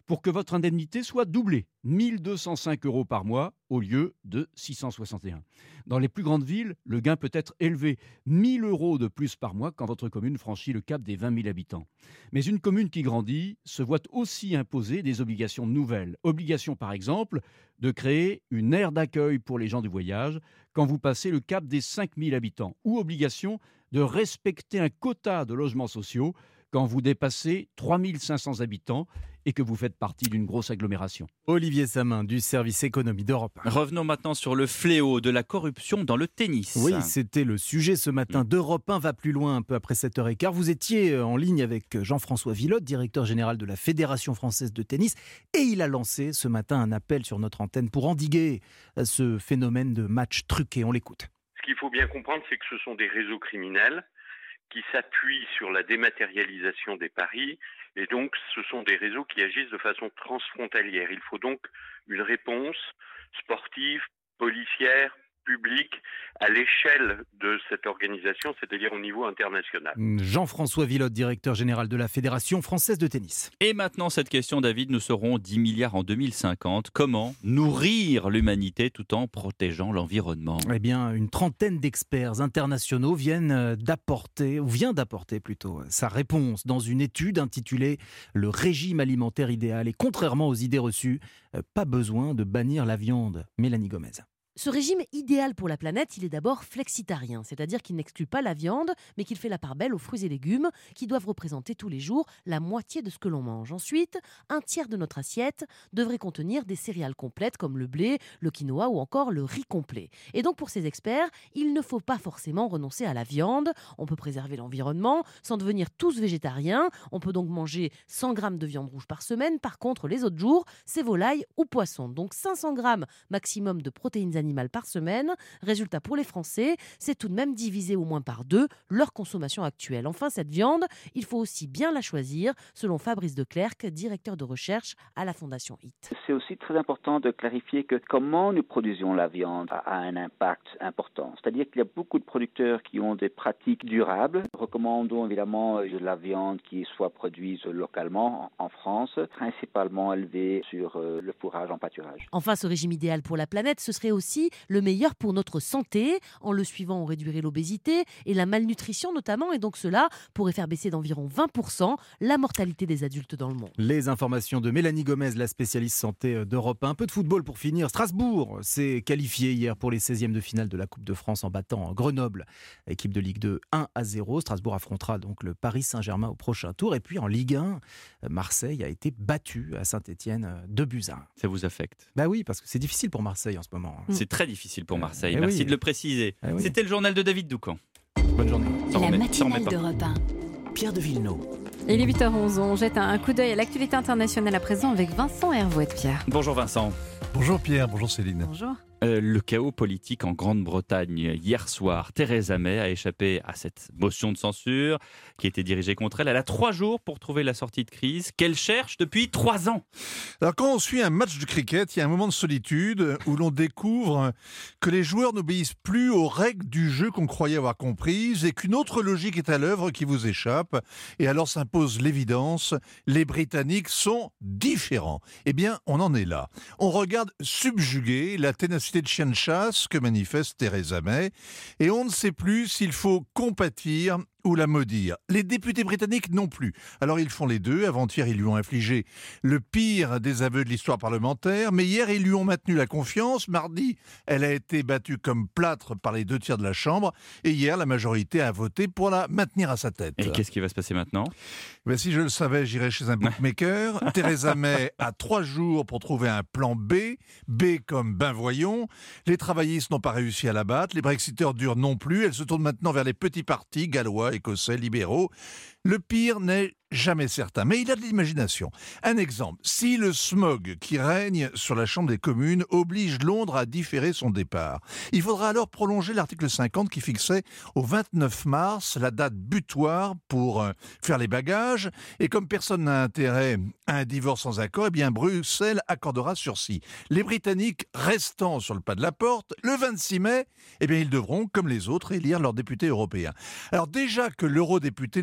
pour que votre indemnité soit doublée, mille deux cent cinq euros par mois au lieu de six cent soixante et un. Dans les plus grandes villes, le gain peut être élevé, mille euros de plus par mois quand votre commune franchit le cap des vingt mille habitants. Mais une commune qui grandit se voit aussi imposer des obligations nouvelles. Obligation par exemple de créer une aire d'accueil pour les gens du voyage quand vous passez le cap des cinq mille habitants, ou obligation de respecter un quota de logements sociaux quand vous dépassez trois mille cinq cents habitants et que vous faites partie d'une grosse agglomération. Olivier Samin du service économie d'Europe un. Revenons maintenant sur le fléau de la corruption dans le tennis. Oui, c'était le sujet ce matin d'Europe un va plus loin un peu après sept heures quinze. Vous étiez en ligne avec Jean-François Villotte, directeur général de la Fédération française de tennis, et il a lancé ce matin un appel sur notre antenne pour endiguer ce phénomène de match truqué. On l'écoute. Ce qu'il faut bien comprendre, c'est que ce sont des réseaux criminels qui s'appuient sur la dématérialisation des paris, et donc ce sont des réseaux qui agissent de façon transfrontalière. Il faut donc une réponse sportive, policière, publique, à l'échelle de cette organisation, c'est-à-dire au niveau international. Jean-François Villotte, directeur général de la Fédération française de tennis. Et maintenant cette question, David, nous serons dix milliards en deux mille cinquante. Comment nourrir l'humanité tout en protégeant l'environnement ? Eh bien, une trentaine d'experts internationaux viennent d'apporter, ou vient d'apporter plutôt, sa réponse dans une étude intitulée « Le régime alimentaire idéal ». Et contrairement aux idées reçues, pas besoin de bannir la viande. Mélanie Gomez. Ce régime idéal pour la planète, il est d'abord flexitarien, c'est-à-dire qu'il n'exclut pas la viande, mais qu'il fait la part belle aux fruits et légumes qui doivent représenter tous les jours la moitié de ce que l'on mange. Ensuite, un tiers de notre assiette devrait contenir des céréales complètes comme le blé, le quinoa ou encore le riz complet. Et donc pour ces experts, il ne faut pas forcément renoncer à la viande. On peut préserver l'environnement sans devenir tous végétariens. On peut donc manger cent grammes de viande rouge par semaine. Par contre, les autres jours, c'est volaille ou poisson. Donc cinq cents grammes maximum de protéines animales par semaine. Résultat pour les Français, c'est tout de même divisé au moins par deux leur consommation actuelle. Enfin, cette viande, il faut aussi bien la choisir, selon Fabrice Declercq, directeur de recherche à la Fondation H I T. C'est aussi très important de clarifier que comment nous produisons la viande a un impact important. C'est-à-dire qu'il y a beaucoup de producteurs qui ont des pratiques durables. Recommandons évidemment de la viande qui soit produite localement en France, principalement élevée sur le fourrage en pâturage. Enfin, ce régime idéal pour la planète, ce serait aussi le meilleur pour notre santé. En le suivant, on réduirait l'obésité et la malnutrition notamment, et donc cela pourrait faire baisser d'environ vingt pour cent la mortalité des adultes dans le monde. Les informations de Mélanie Gomez, la spécialiste santé d'Europe un. Un peu de football pour finir. Strasbourg s'est qualifié hier pour les seizièmes de finale de la Coupe de France en battant Grenoble, équipe de Ligue deux, un à zéro. Strasbourg affrontera donc le Paris Saint-Germain au prochain tour. Et puis en Ligue un, Marseille a été battu à Saint-Étienne deux buts à un. Ça vous affecte ? Bah oui, parce que c'est difficile pour Marseille en ce moment. C'est très difficile pour Marseille, Eh merci oui. de le préciser. Eh oui. C'était le journal de David Doucan. Bonne journée. Ça La remet- ça matinale remet pas. d'Europe un. Pierre de Villeneuve. Il est huit heures onze, on jette un coup d'œil à l'actualité internationale à présent avec Vincent Hervouet. Pierre. Bonjour Vincent. Bonjour Pierre, bonjour Céline. Bonjour. Euh, le chaos politique en Grande-Bretagne. Hier soir, Theresa May a échappé à cette motion de censure qui était dirigée contre elle. Elle a trois jours pour trouver la sortie de crise qu'elle cherche depuis trois ans. Alors quand on suit un match de cricket, il y a un moment de solitude où l'on découvre que les joueurs n'obéissent plus aux règles du jeu qu'on croyait avoir comprises et qu'une autre logique est à l'œuvre qui vous échappe. Et alors s'impose l'évidence, les Britanniques sont différents. Eh bien, on en est là. On regarde subjuguer la ténacité de chien de chasse que manifeste Theresa May et on ne sait plus s'il faut compatir ou la maudire. Les députés britanniques non plus. Alors ils font les deux. Avant-hier, ils lui ont infligé le pire des aveux de l'histoire parlementaire, mais hier, ils lui ont maintenu la confiance. Mardi, elle a été battue comme plâtre par les deux tiers de la Chambre et hier, la majorité a voté pour la maintenir à sa tête. Et qu'est-ce qui va se passer maintenant ? Ben, si je le savais, j'irais chez un bookmaker. Theresa May a trois jours pour trouver un plan B. B comme ben voyons. Les travaillistes n'ont pas réussi à la battre. Les brexiteurs durs non plus. Elle se tourne maintenant vers les petits partis gallois, écossais, libéraux. Le pire n'est jamais certain, mais il a de l'imagination. Un exemple, si le smog qui règne sur la Chambre des communes oblige Londres à différer son départ, il faudra alors prolonger l'article cinquante qui fixait au vingt-neuf mars la date butoir pour euh, faire les bagages, et comme personne n'a intérêt à un divorce sans accord, eh bien Bruxelles accordera sursis. Les Britanniques restant sur le pas de la porte, le vingt-six mai, eh bien ils devront, comme les autres, élire leurs députés européens. Alors déjà que l'eurodéputé ne sert pas à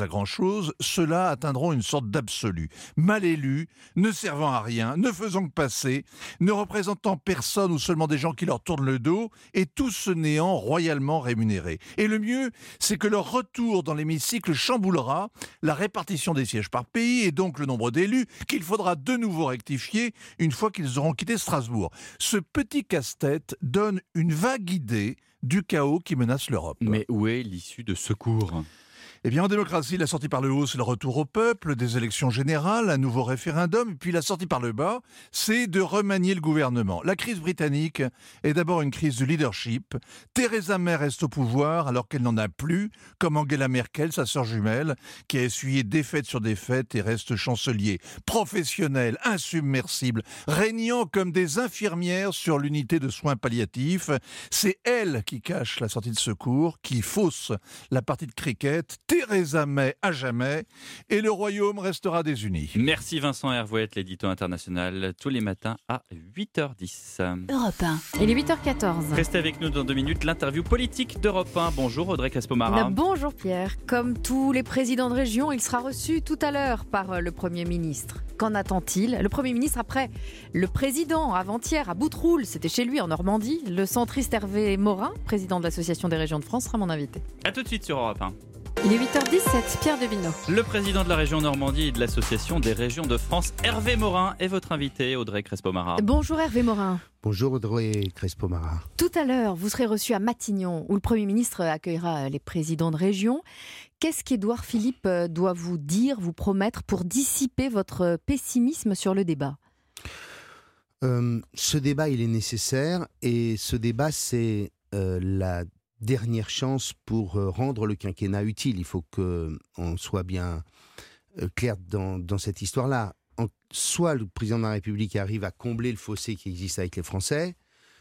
à grand-chose, ceux-là atteindront une sorte d'absolu. Mal élus, ne servant à rien, ne faisant que passer, ne représentant personne ou seulement des gens qui leur tournent le dos, et tout ce néant royalement rémunéré. Et le mieux, c'est que leur retour dans l'hémicycle chamboulera la répartition des sièges par pays et donc le nombre d'élus qu'il faudra de nouveau rectifier une fois qu'ils auront quitté Strasbourg. Ce petit casse-tête donne une vague idée du chaos qui menace l'Europe. Mais où est l'issue de secours ? Eh bien, en démocratie, la sortie par le haut, c'est le retour au peuple, des élections générales, un nouveau référendum, et puis la sortie par le bas, c'est de remanier le gouvernement. La crise britannique est d'abord une crise de leadership. Theresa May reste au pouvoir alors qu'elle n'en a plus, comme Angela Merkel, sa sœur jumelle, qui a essuyé défaite sur défaite et reste chancelier. Professionnel, insubmersible, régnant comme des infirmières sur l'unité de soins palliatifs, c'est elle qui cache la sortie de secours, qui fausse la partie de cricket. Theresa May à jamais, et le royaume restera désuni. Merci Vincent Hervouet, l'édito international, tous les matins à huit heures dix. Europe un. Il est huit heures quatorze. Restez avec nous dans deux minutes, l'interview politique d'Europe un. Bonjour Audrey Crespo-Mara. Bonjour Pierre. Comme tous les présidents de région, il sera reçu tout à l'heure par le Premier ministre. Qu'en attend-il ? Le Premier ministre après le président avant-hier à Boutroulle, c'était chez lui en Normandie. Le centriste Hervé Morin, président de l'Association des régions de France, sera mon invité. A tout de suite sur Europe un. Il est huit heures dix-sept, Pierre Devineau. Le président de la région Normandie et de l'Association des régions de France, Hervé Morin, est votre invité, Audrey Crespo-Mara. Bonjour Hervé Morin. Bonjour Audrey Crespo-Mara. Tout à l'heure, vous serez reçu à Matignon, où le Premier ministre accueillera les présidents de région. Qu'est-ce qu'Édouard Philippe doit vous dire, vous promettre, pour dissiper votre pessimisme sur le débat ? euh, Ce débat, il est nécessaire, et ce débat, c'est euh, la dernière chance pour rendre le quinquennat utile. Il faut qu'on soit bien clair dans, dans cette histoire-là. En, soit le président de la République arrive à combler le fossé qui existe avec les Français,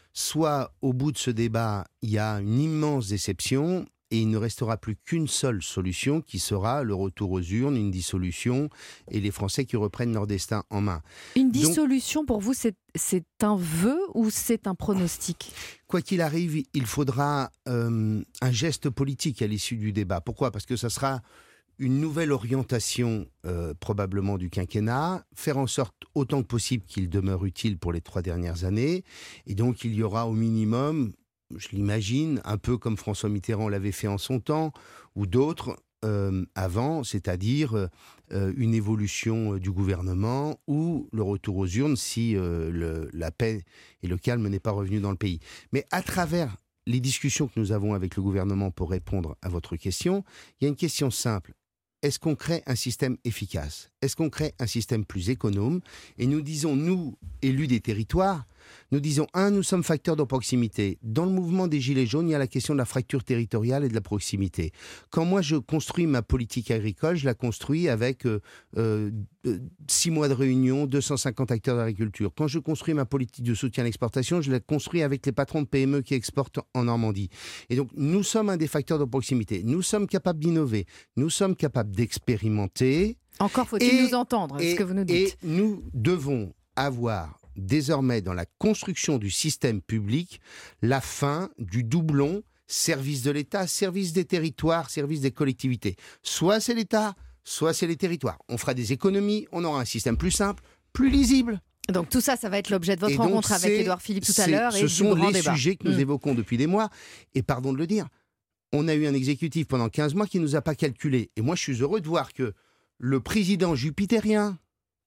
soit au bout de ce débat, il y a une immense déception et il ne restera plus qu'une seule solution qui sera le retour aux urnes, une dissolution et les Français qui reprennent leur destin en main. Une dissolution, Donc, pour vous, c'est, c'est un vœu ou c'est un pronostic ? Quoi qu'il arrive, il faudra euh, un geste politique à l'issue du débat. Pourquoi ? Parce que ça sera une nouvelle orientation euh, probablement du quinquennat, faire en sorte autant que possible qu'il demeure utile pour les trois dernières années. Et donc il y aura au minimum, je l'imagine, un peu comme François Mitterrand l'avait fait en son temps, ou d'autres euh, avant, c'est-à-dire euh, une évolution du gouvernement ou le retour aux urnes si euh, le, la paix et le calme n'est pas revenu dans le pays. Mais à travers les discussions que nous avons avec le gouvernement pour répondre à votre question, il y a une question simple. Est-ce qu'on crée un système efficace ? Est-ce qu'on crée un système plus économe ? Et nous disons, nous, élus des territoires, nous disons, un, nous sommes facteurs de proximité. Dans le mouvement des Gilets jaunes, il y a la question de la fracture territoriale et de la proximité. Quand moi, je construis ma politique agricole, je la construis avec euh, euh, six mois de réunion, deux cent cinquante acteurs d'agriculture. Quand je construis ma politique de soutien à l'exportation, je la construis avec les patrons de P M E qui exportent en Normandie. Et donc, nous sommes un des facteurs de proximité. Nous sommes capables d'innover. Nous sommes capables d'expérimenter. Encore faut-il et, nous entendre, et, ce que vous nous dites. Et nous devons avoir désormais dans la construction du système public la fin du doublon service de l'État, service des territoires, service des collectivités. Soit c'est l'État, soit c'est les territoires. On fera des économies, on aura un système plus simple, plus lisible. Donc tout ça, ça va être l'objet de votre et rencontre avec Édouard Philippe tout à l'heure. Ce et sont du grand les débat. sujets que nous mmh. évoquons depuis des mois. Et pardon de le dire, on a eu un exécutif pendant quinze mois qui ne nous a pas calculé. Et moi, je suis heureux de voir que le président jupitérien,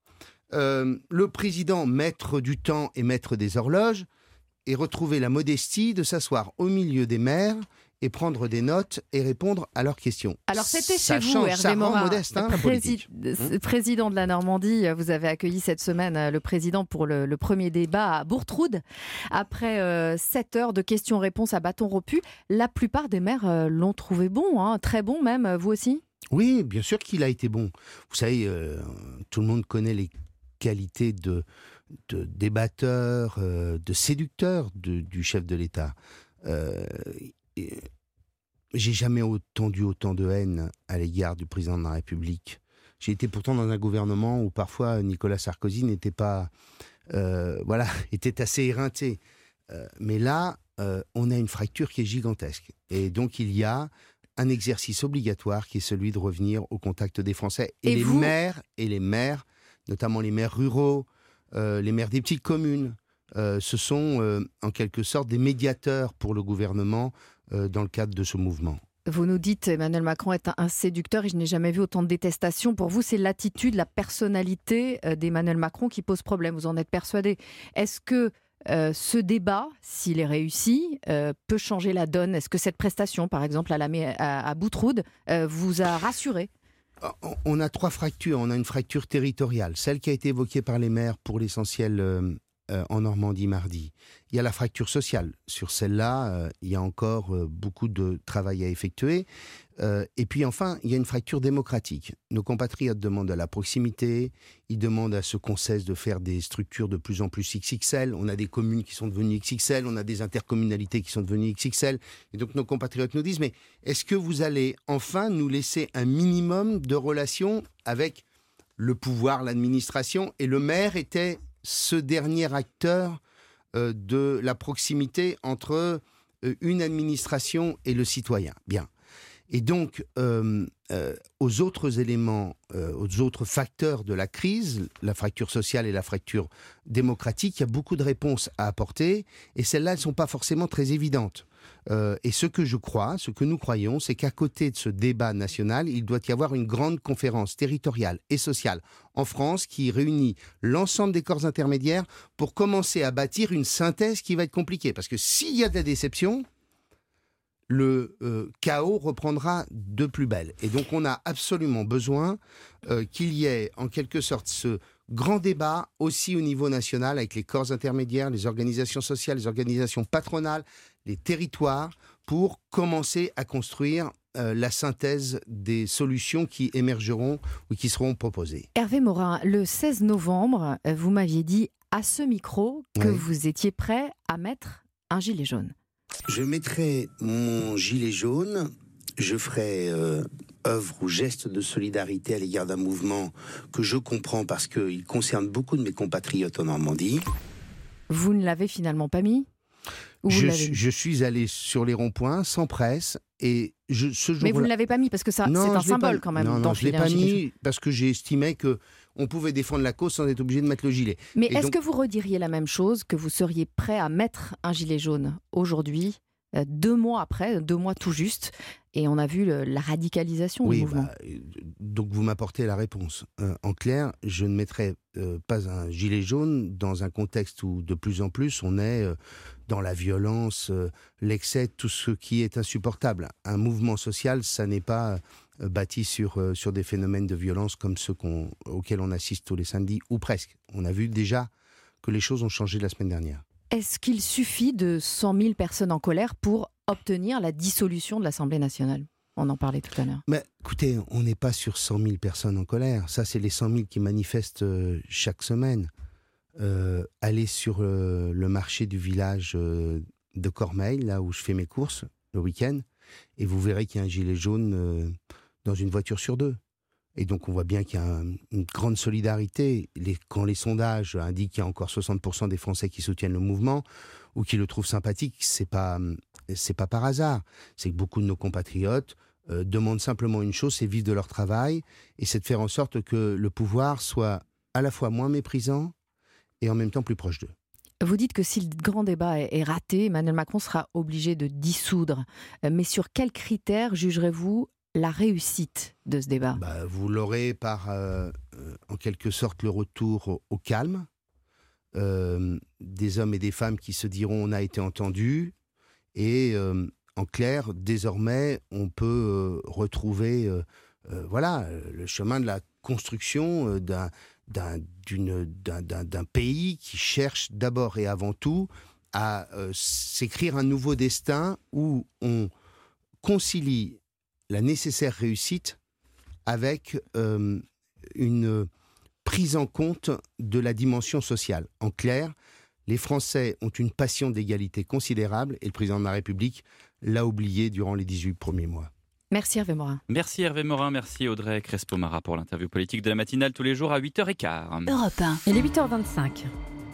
euh, le président maître du temps et maître des horloges, ait retrouvé la modestie de s'asseoir au milieu des maires et prendre des notes et répondre à leurs questions. Alors c'était ça chez vous, change, Hervé ça Morin, rend modeste, hein, la politique. Prési- président de la Normandie. Vous avez accueilli cette semaine le président pour le, le premier débat à Bourtroude. Après euh, sept heures de questions-réponses à bâton rompu, la plupart des maires euh, l'ont trouvé bon, hein, très bon même, vous aussi ? Oui, bien sûr qu'il a été bon. Vous savez, euh, tout le monde connaît les qualités de, de débatteur, euh, de séducteur de, du chef de l'État. Euh, et, j'ai jamais entendu autant de haine à l'égard du président de la République. J'ai été pourtant dans un gouvernement où parfois Nicolas Sarkozy n'était pas, euh, voilà, était assez éreinté. Euh, mais là, euh, on a une fracture qui est gigantesque. Et donc il y a un exercice obligatoire qui est celui de revenir au contact des Français. Et, Et les vous maires, et les maires, notamment les maires ruraux, euh, les maires des petites communes, euh, ce sont euh, en quelque sorte des médiateurs pour le gouvernement euh, dans le cadre de ce mouvement. Vous nous dites Emmanuel Macron est un, un séducteur et je n'ai jamais vu autant de détestation. Pour vous, c'est l'attitude, la personnalité euh, d'Emmanuel Macron qui pose problème. Vous en êtes persuadé. Est-ce que euh, ce débat, s'il est réussi, euh, peut changer la donne? Est-ce que cette prestation, par exemple, à, la, à, à Boutroud, euh, vous a rassuré? On a trois fractures. On a une fracture territoriale, celle qui a été évoquée par les maires pour l'essentiel euh, euh, en Normandie mardi. Il y a la fracture sociale. Sur celle-là, euh, il y a encore euh, beaucoup de travail à effectuer. Euh, et puis enfin, il y a une fracture démocratique. Nos compatriotes demandent à la proximité, ils demandent à ce qu'on cesse de faire des structures de plus en plus X X L. On a des communes qui sont devenues X X L, on a des intercommunalités qui sont devenues X X L. Et donc nos compatriotes nous disent, mais est-ce que vous allez enfin nous laisser un minimum de relations avec le pouvoir, l'administration? Et le maire était ce dernier acteur euh, de la proximité entre euh, une administration et le citoyen. Bien. Et donc, euh, euh, aux autres éléments, euh, aux autres facteurs de la crise, la fracture sociale et la fracture démocratique, il y a beaucoup de réponses à apporter, et celles-là, elles ne sont pas forcément très évidentes. Euh, et ce que je crois, ce que nous croyons, c'est qu'à côté de ce débat national, il doit y avoir une grande conférence territoriale et sociale en France qui réunit l'ensemble des corps intermédiaires pour commencer à bâtir une synthèse qui va être compliquée. Parce que s'il y a de la déception, le euh, chaos reprendra de plus belle. Et donc on a absolument besoin euh, qu'il y ait en quelque sorte ce grand débat aussi au niveau national avec les corps intermédiaires, les organisations sociales, les organisations patronales, les territoires, pour commencer à construire euh, la synthèse des solutions qui émergeront ou qui seront proposées. Hervé Morin, le seize novembre, vous m'aviez dit à ce micro que Oui. vous étiez prêt à mettre un gilet jaune. Je mettrai mon gilet jaune, je ferai euh, œuvre ou geste de solidarité à l'égard d'un mouvement que je comprends parce qu'il concerne beaucoup de mes compatriotes en Normandie. Vous ne l'avez finalement pas mis? Ou vous Je, l'avez suis- mis je suis allé sur les ronds-points sans presse et je, ce jour-là... Mais vous ne l'avez pas mis parce que ça, Non, c'est un je l'ai symbole pas- quand même. Non, non, je ne l'ai d'enfiler un pas gilet jaune. mis parce que j'ai estimé que on pouvait défendre la cause sans être obligé de mettre le gilet. Mais Et est-ce donc- que vous rediriez la même chose, que vous seriez prêt à mettre un gilet jaune aujourd'hui, euh, deux mois après, deux mois tout juste, et on a vu le- la radicalisation Oui, du mouvement. bah, euh, donc vous m'apportez la réponse. Euh, en clair, je ne mettrai euh, pas un gilet jaune dans un contexte où de plus en plus on est euh, dans la violence, euh, l'excès, tout ce qui est insupportable. Un mouvement social, ça n'est pas euh, bâti sur, euh, sur des phénomènes de violence comme ceux qu'on, auxquels on assiste tous les samedis, ou presque. On a vu déjà que les choses ont changé la semaine dernière. Est-ce qu'il suffit de cent mille personnes en colère pour obtenir la dissolution de l'Assemblée nationale? On en parlait tout à l'heure. Mais écoutez, on n'est pas sur cent mille personnes en colère. Ça, c'est les cent mille qui manifestent euh, chaque semaine. Euh, allez sur euh, le marché du village euh, de Cormeilles, là où je fais mes courses le week-end, et vous verrez qu'il y a un gilet jaune euh, dans une voiture sur deux. Et donc on voit bien qu'il y a un- une grande solidarité. Les- quand les sondages indiquent qu'il y a encore soixante pour cent des Français qui soutiennent le mouvement ou qui le trouvent sympathique, c'est pas, c'est pas par hasard. C'est que beaucoup de nos compatriotes euh, demandent simplement une chose, c'est vivre de leur travail, et c'est de faire en sorte que le pouvoir soit à la fois moins méprisant et en même temps plus proche d'eux. Vous dites que si le grand débat est, est raté, Emmanuel Macron sera obligé de dissoudre. Euh, Mais sur quels critères jugerez-vous la réussite de ce débat? Bah, vous l'aurez par, euh, euh, en quelque sorte, le retour au, au calme. Euh, des hommes et des femmes qui se diront on a été entendus. Et euh, en clair, désormais, on peut euh, retrouver euh, euh, voilà, le chemin de la construction euh, d'un, d'un, d'une, d'un, d'un, d'un pays qui cherche d'abord et avant tout à euh, s'écrire un nouveau destin où on concilie la nécessaire réussite avec euh, une prise en compte de la dimension sociale. En clair, les Français ont une passion d'égalité considérable et le président de la République l'a oublié durant les dix-huit premiers mois. Merci Hervé Morin. Merci Hervé Morin, merci Audrey Crespo-Mara pour l'interview politique de la matinale tous les jours à huit heures quinze. Europe un. Il est huit heures vingt-cinq.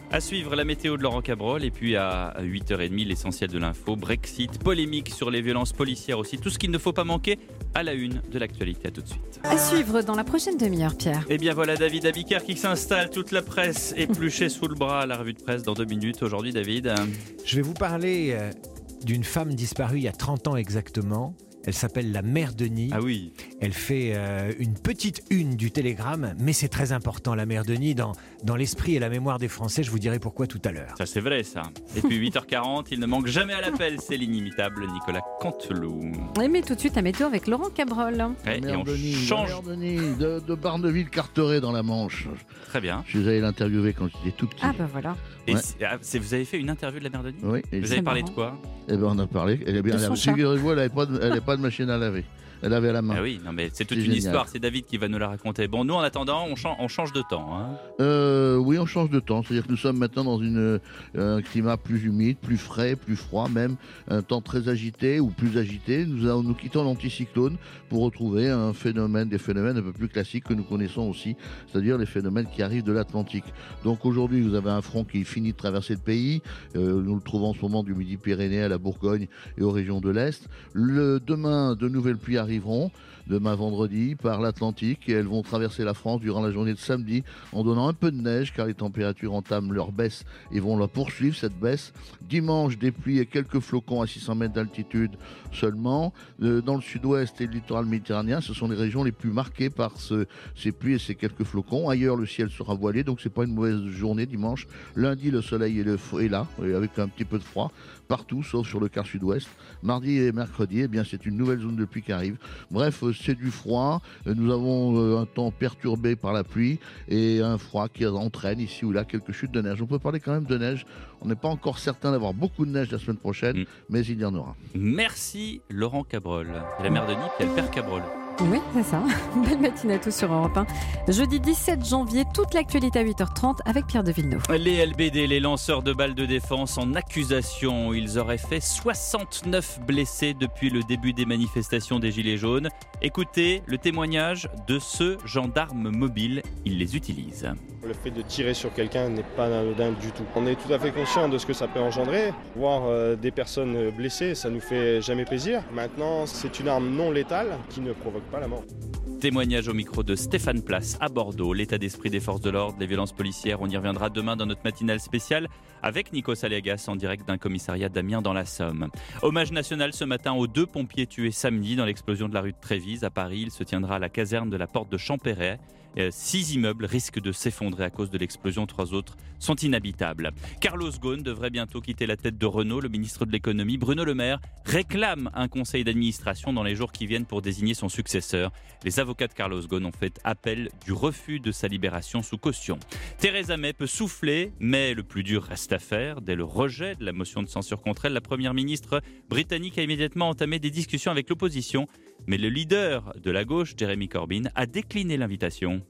À suivre la météo de Laurent Cabrol et puis à huit heures trente, l'essentiel de l'info, Brexit, polémique sur les violences policières aussi, tout ce qu'il ne faut pas manquer à la une de l'actualité. À tout de suite. À suivre dans la prochaine demi-heure, Pierre. Et bien voilà David Abiker qui s'installe, toute la presse épluchée sous le bras, la revue de presse dans deux minutes. Aujourd'hui David. Je vais vous parler euh, d'une femme disparue il y a trente ans exactement. Elle s'appelle la mère Denis. Ah oui. Elle fait euh, une petite une du Télégramme, mais c'est très important, la mère Denis, dans, dans l'esprit et la mémoire des Français. Je vous dirai pourquoi tout à l'heure. Ça, c'est vrai, ça. Et puis huit heures quarante, il ne manque jamais à l'appel. C'est l'inimitable Nicolas Canteloup. Oui, mais tout de suite, la météo avec Laurent Cabrol. Ouais, La et mère on Denis, change. la mère Denis de, de Barneville-Carteret dans la Manche. Très bien. Je suis allé l'interviewer quand j'étais tout petit. Ah bah voilà. Et Ouais. c'est- ah, c'est- vous avez fait une interview de la mère Denis Oui. et- Vous avez parlé de quoi Eh ben on a parlé. Elle est bien De son lavée. chat. Figurez-vous, elle n'avait pas, de- elle avait pas de machine à laver. Elle avait à la main. Ah oui, non mais c'est toute C'est une génial. histoire. C'est David qui va nous la raconter. Bon, nous en attendant, on, chan- on change de temps. Hein. Euh, oui, on change de temps. C'est-à-dire que nous sommes maintenant dans une, euh, un climat plus humide, plus frais, plus froid, même un temps très agité ou plus agité. Nous, avons- nous quittons l'anticyclone pour retrouver un phénomène, des phénomènes un peu plus classiques que nous connaissons aussi, c'est-à-dire les phénomènes qui arrivent de l'Atlantique. Donc aujourd'hui, vous avez un front qui finit de traverser le pays. Euh, nous le trouvons en ce moment du Midi-Pyrénées à la Bourgogne et aux régions de l'Est. Le, demain, de nouvelles pluies arriveront. Demain vendredi par l'Atlantique et elles vont traverser la France durant la journée de samedi en donnant un peu de neige car les températures entament leur baisse et vont la poursuivre cette baisse. Dimanche des pluies et quelques flocons à six cents mètres d'altitude seulement. Euh, dans le sud-ouest et le littoral méditerranéen, ce sont les régions les plus marquées par ce, ces pluies et ces quelques flocons. Ailleurs le ciel sera voilé donc c'est pas une mauvaise journée dimanche. Lundi le soleil est, le, est là et avec un petit peu de froid partout sauf sur le quart sud-ouest. Mardi et mercredi eh bien c'est une nouvelle zone de pluie qui arrive. Bref, c'est du froid. Nous avons un temps perturbé par la pluie et un froid qui entraîne ici ou là quelques chutes de neige. On peut parler quand même de neige. On n'est pas encore certain d'avoir beaucoup de neige la semaine prochaine, mais il y en aura. Merci Laurent Cabrol. Et la mère Denis, puis elle perd Cabrol. Oui, c'est ça. Belle matinée à tous sur Europe un. Jeudi dix-sept janvier, toute l'actualité à huit heures trente avec Pierre de Villeneuve. Les L B D, les lanceurs de balles de défense en accusation. Ils auraient fait soixante-neuf blessés depuis le début des manifestations des Gilets jaunes. Écoutez le témoignage de ce gendarme mobile. Il les utilise. Le fait de tirer sur quelqu'un n'est pas anodin du tout. On est tout à fait conscient de ce que ça peut engendrer. Voir euh, des personnes blessées, ça nous fait jamais plaisir. Maintenant, c'est une arme non létale qui ne provoque pas la mort. Témoignage au micro de Stéphane Place à Bordeaux. L'état d'esprit des forces de l'ordre, les violences policières, on y reviendra demain dans notre matinale spéciale avec Nico Saliagas en direct d'un commissariat d'Amiens dans la Somme. Hommage national ce matin aux deux pompiers tués samedi dans l'explosion de la rue de Trévise à Paris. Il se tiendra à la caserne de la Porte de Champéret. Six immeubles risquent de s'effondrer à cause de l'explosion, trois autres sont inhabitables. Carlos Ghosn devrait bientôt quitter la tête de Renault. Le ministre de l'économie, Bruno Le Maire, réclame un conseil d'administration dans les jours qui viennent pour désigner son successeur. Les avocats de Carlos Ghosn ont fait appel du refus de sa libération sous caution. Theresa May peut souffler, mais le plus dur reste à faire. Dès le rejet de la motion de censure contre elle, la première ministre britannique a immédiatement entamé des discussions avec l'opposition. Mais le leader de la gauche, Jeremy Corbyn, a décliné l'invitation.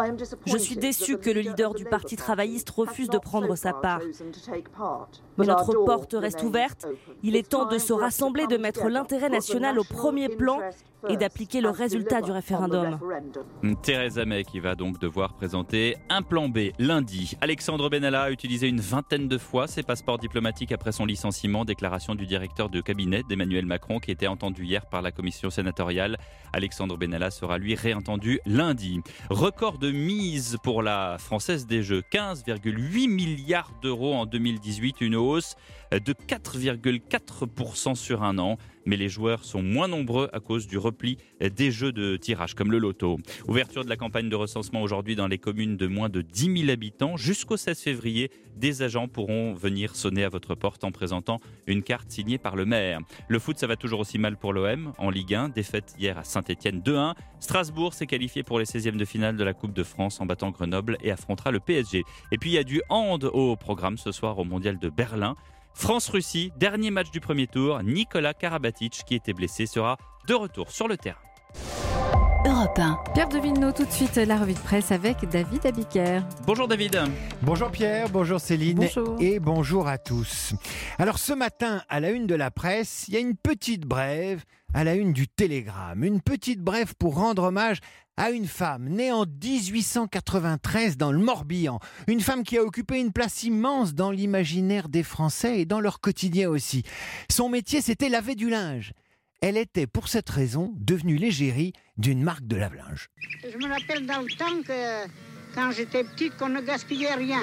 Je suis déçu que le leader du Parti travailliste refuse de prendre sa part. Mais notre porte reste ouverte. Il est temps de se rassembler, de mettre l'intérêt national au premier plan et d'appliquer le résultat du référendum. Theresa May qui va donc devoir présenter un plan B lundi. Alexandre Benalla a utilisé une vingtaine de fois ses passeports diplomatiques après son licenciement. Déclaration du directeur de cabinet d'Emmanuel Macron qui était entendu hier par la commission sénatoriale. Alexandre Benalla sera lui réentendu lundi. Record de mise pour la Française des Jeux, quinze virgule huit milliards d'euros en deux mille dix-huit, une hausse de quatre virgule quatre pour cent sur un an. Mais les joueurs sont moins nombreux à cause du repli des jeux de tirage, comme le loto. Ouverture de la campagne de recensement aujourd'hui dans les communes de moins de dix mille habitants. Jusqu'au seize février, des agents pourront venir sonner à votre porte en présentant une carte signée par le maire. Le foot, ça va toujours aussi mal pour l'O M. En Ligue un, défaite hier à Saint-Etienne deux un. Strasbourg s'est qualifié pour les seizièmes de finale de la Coupe de France en battant Grenoble et affrontera le P S G. Et puis il y a du hand au programme ce soir au Mondial de Berlin. France-Russie, dernier match du premier tour. Nicolas Karabatic, qui était blessé, sera de retour sur le terrain. Europe un. Pierre de Villeneuve, tout de suite la revue de presse avec David Abiker. Bonjour David. Bonjour Pierre, bonjour Céline bonjour. Et bonjour à tous. Alors ce matin, à la une de la presse, il y a une petite brève à la une du Télégramme. Une petite brève pour rendre hommage à une femme née en dix-huit cent quatre-vingt-treize dans le Morbihan. Une femme qui a occupé une place immense dans l'imaginaire des Français et dans leur quotidien aussi. Son métier, c'était laver du linge. Elle était, pour cette raison, devenue l'égérie d'une marque de lave-linge. Je me rappelle dans le temps que, quand j'étais petite, qu'on ne gaspillait rien.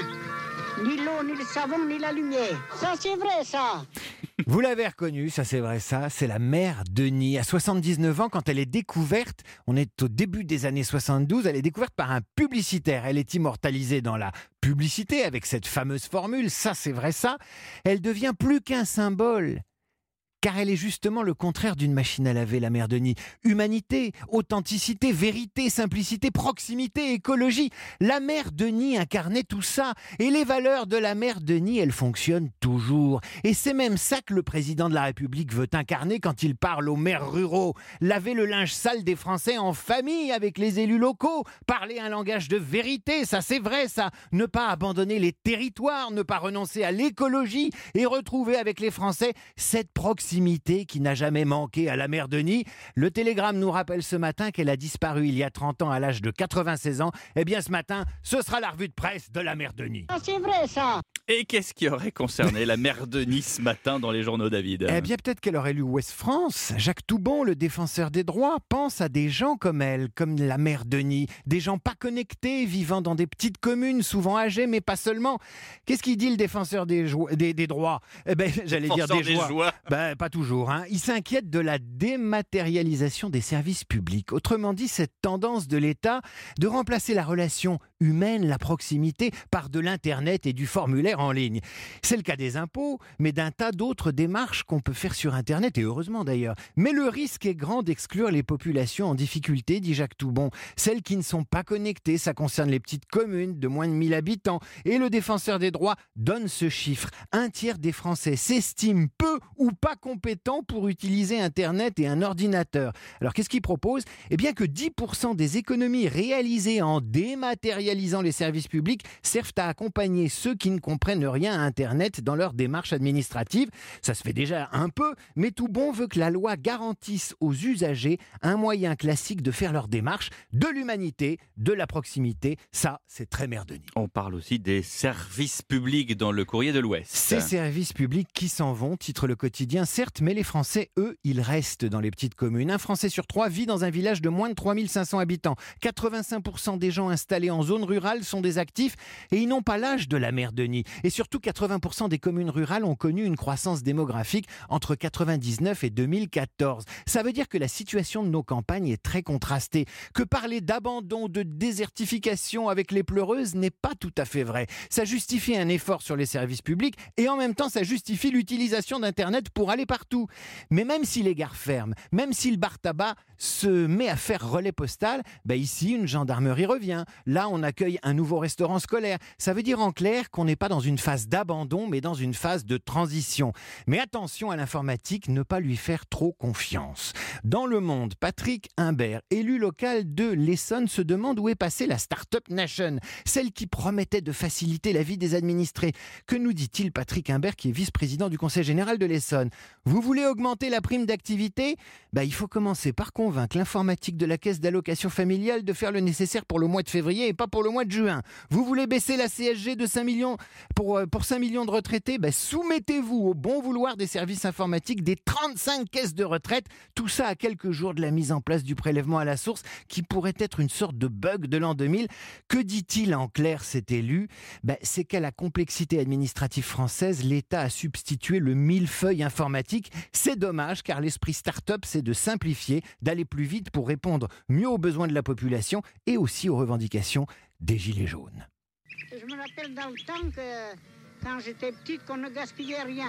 Ni l'eau, ni le savon, ni la lumière. Ça, c'est vrai, ça. Vous l'avez reconnue, ça c'est vrai, ça, c'est la mère Denis. À soixante-dix-neuf ans, quand elle est découverte, on est au début des années soixante-douze, elle est découverte par un publicitaire. Elle est immortalisée dans la publicité avec cette fameuse formule, ça c'est vrai, ça. Elle devient plus qu'un symbole. Car elle est justement le contraire d'une machine à laver, la mère Denis. Humanité, authenticité, vérité, simplicité, proximité, écologie. La mère Denis incarnait tout ça. Et les valeurs de la mère Denis, elles fonctionnent toujours. Et c'est même ça que le président de la République veut incarner quand il parle aux maires ruraux. Laver le linge sale des Français en famille avec les élus locaux. Parler un langage de vérité, ça c'est vrai ça. Ne pas abandonner les territoires, ne pas renoncer à l'écologie et retrouver avec les Français cette proximité qui n'a jamais manqué à la mère Denis. Le Télégramme nous rappelle ce matin qu'elle a disparu il y a trente ans à l'âge de quatre-vingt-seize ans. Eh bien ce matin, ce sera la revue de presse de la mère Denis. Ah, c'est vrai ça. Et qu'est-ce qui aurait concerné la mère Denis ce matin dans les journaux, David ? Eh bien peut-être qu'elle aurait lu Ouest France. Jacques Toubon, le défenseur des droits, pense à des gens comme elle, comme la mère Denis. Des gens pas connectés, vivant dans des petites communes, souvent âgées, mais pas seulement. Qu'est-ce qu'il dit le défenseur des, jo- des, des droits ? Eh ben, j'allais dire des, des joies. joies. Ben, pas toujours. Hein. Il s'inquiète de la dématérialisation des services publics. Autrement dit, cette tendance de l'État de remplacer la relation humaine, la proximité, par de l'Internet et du formulaire en ligne. C'est le cas des impôts, mais d'un tas d'autres démarches qu'on peut faire sur Internet, et heureusement d'ailleurs. Mais le risque est grand d'exclure les populations en difficulté, dit Jacques Toubon. Celles qui ne sont pas connectées, ça concerne les petites communes de moins de mille habitants. Et le défenseur des droits donne ce chiffre. Un tiers des Français s'estiment peu ou pas compétents pour utiliser Internet et un ordinateur. Alors qu'est-ce qu'il propose ? Eh bien que dix pour cent des économies réalisées en dématérialisant les services publics servent à accompagner ceux qui ne comprennent rien à Internet dans leur démarche administrative. Ça se fait déjà un peu, mais Toubon veut que la loi garantisse aux usagers un moyen classique de faire leur démarche, de l'humanité, de la proximité. Ça, c'est très mère Denis. On parle aussi des services publics dans le Courrier de l'Ouest. Ces services publics qui s'en vont, titre le quotidien, certes, mais les Français, eux, ils restent dans les petites communes. Un Français sur trois vit dans un village de moins de trois mille cinq cents habitants. quatre-vingt-cinq pour cent des gens installés en zone rurale sont des actifs et ils n'ont pas l'âge de la mère Denis. Et surtout, quatre-vingts pour cent des communes rurales ont connu une croissance démographique entre quatre-vingt-dix-neuf et deux mille quatorze. Ça veut dire que la situation de nos campagnes est très contrastée. Que parler d'abandon, de désertification avec les pleureuses n'est pas tout à fait vrai. Ça justifie un effort sur les services publics et en même temps, ça justifie l'utilisation d'Internet pour aller partout. Mais même si les gares ferment, même si le bar tabac se met à faire relais postal, bah ici, une gendarmerie revient. Là, on accueille un nouveau restaurant scolaire. Ça veut dire en clair qu'on n'est pas dans une phase d'abandon, mais dans une phase de transition. Mais attention à l'informatique, ne pas lui faire trop confiance. Dans Le Monde, Patrick Imbert, élu local de l'Essonne, se demande où est passée la Startup Nation, celle qui promettait de faciliter la vie des administrés. Que nous dit-il Patrick Imbert, qui est vice-président du Conseil général de l'Essonne ? Vous voulez augmenter la prime d'activité ? Bah, il faut commencer par convaincre l'informatique de la caisse d'allocation familiale de faire le nécessaire pour le mois de février et pas pour le mois de juin. Vous voulez baisser la C S G de cinq millions pour, pour cinq millions de retraités ? Bah, soumettez-vous au bon vouloir des services informatiques des trente-cinq caisses de retraite. Tout ça à quelques jours de la mise en place du prélèvement à la source qui pourrait être une sorte de bug de l'an deux mille. Que dit-il en clair cet élu ? Bah, c'est qu'à la complexité administrative française, l'État a substitué le millefeuille informatique. C'est dommage car l'esprit start-up, c'est de simplifier, d'aller plus vite pour répondre mieux aux besoins de la population et aussi aux revendications des Gilets jaunes. Je me rappelle dans le temps que, quand j'étais petite, qu'on ne gaspillait rien.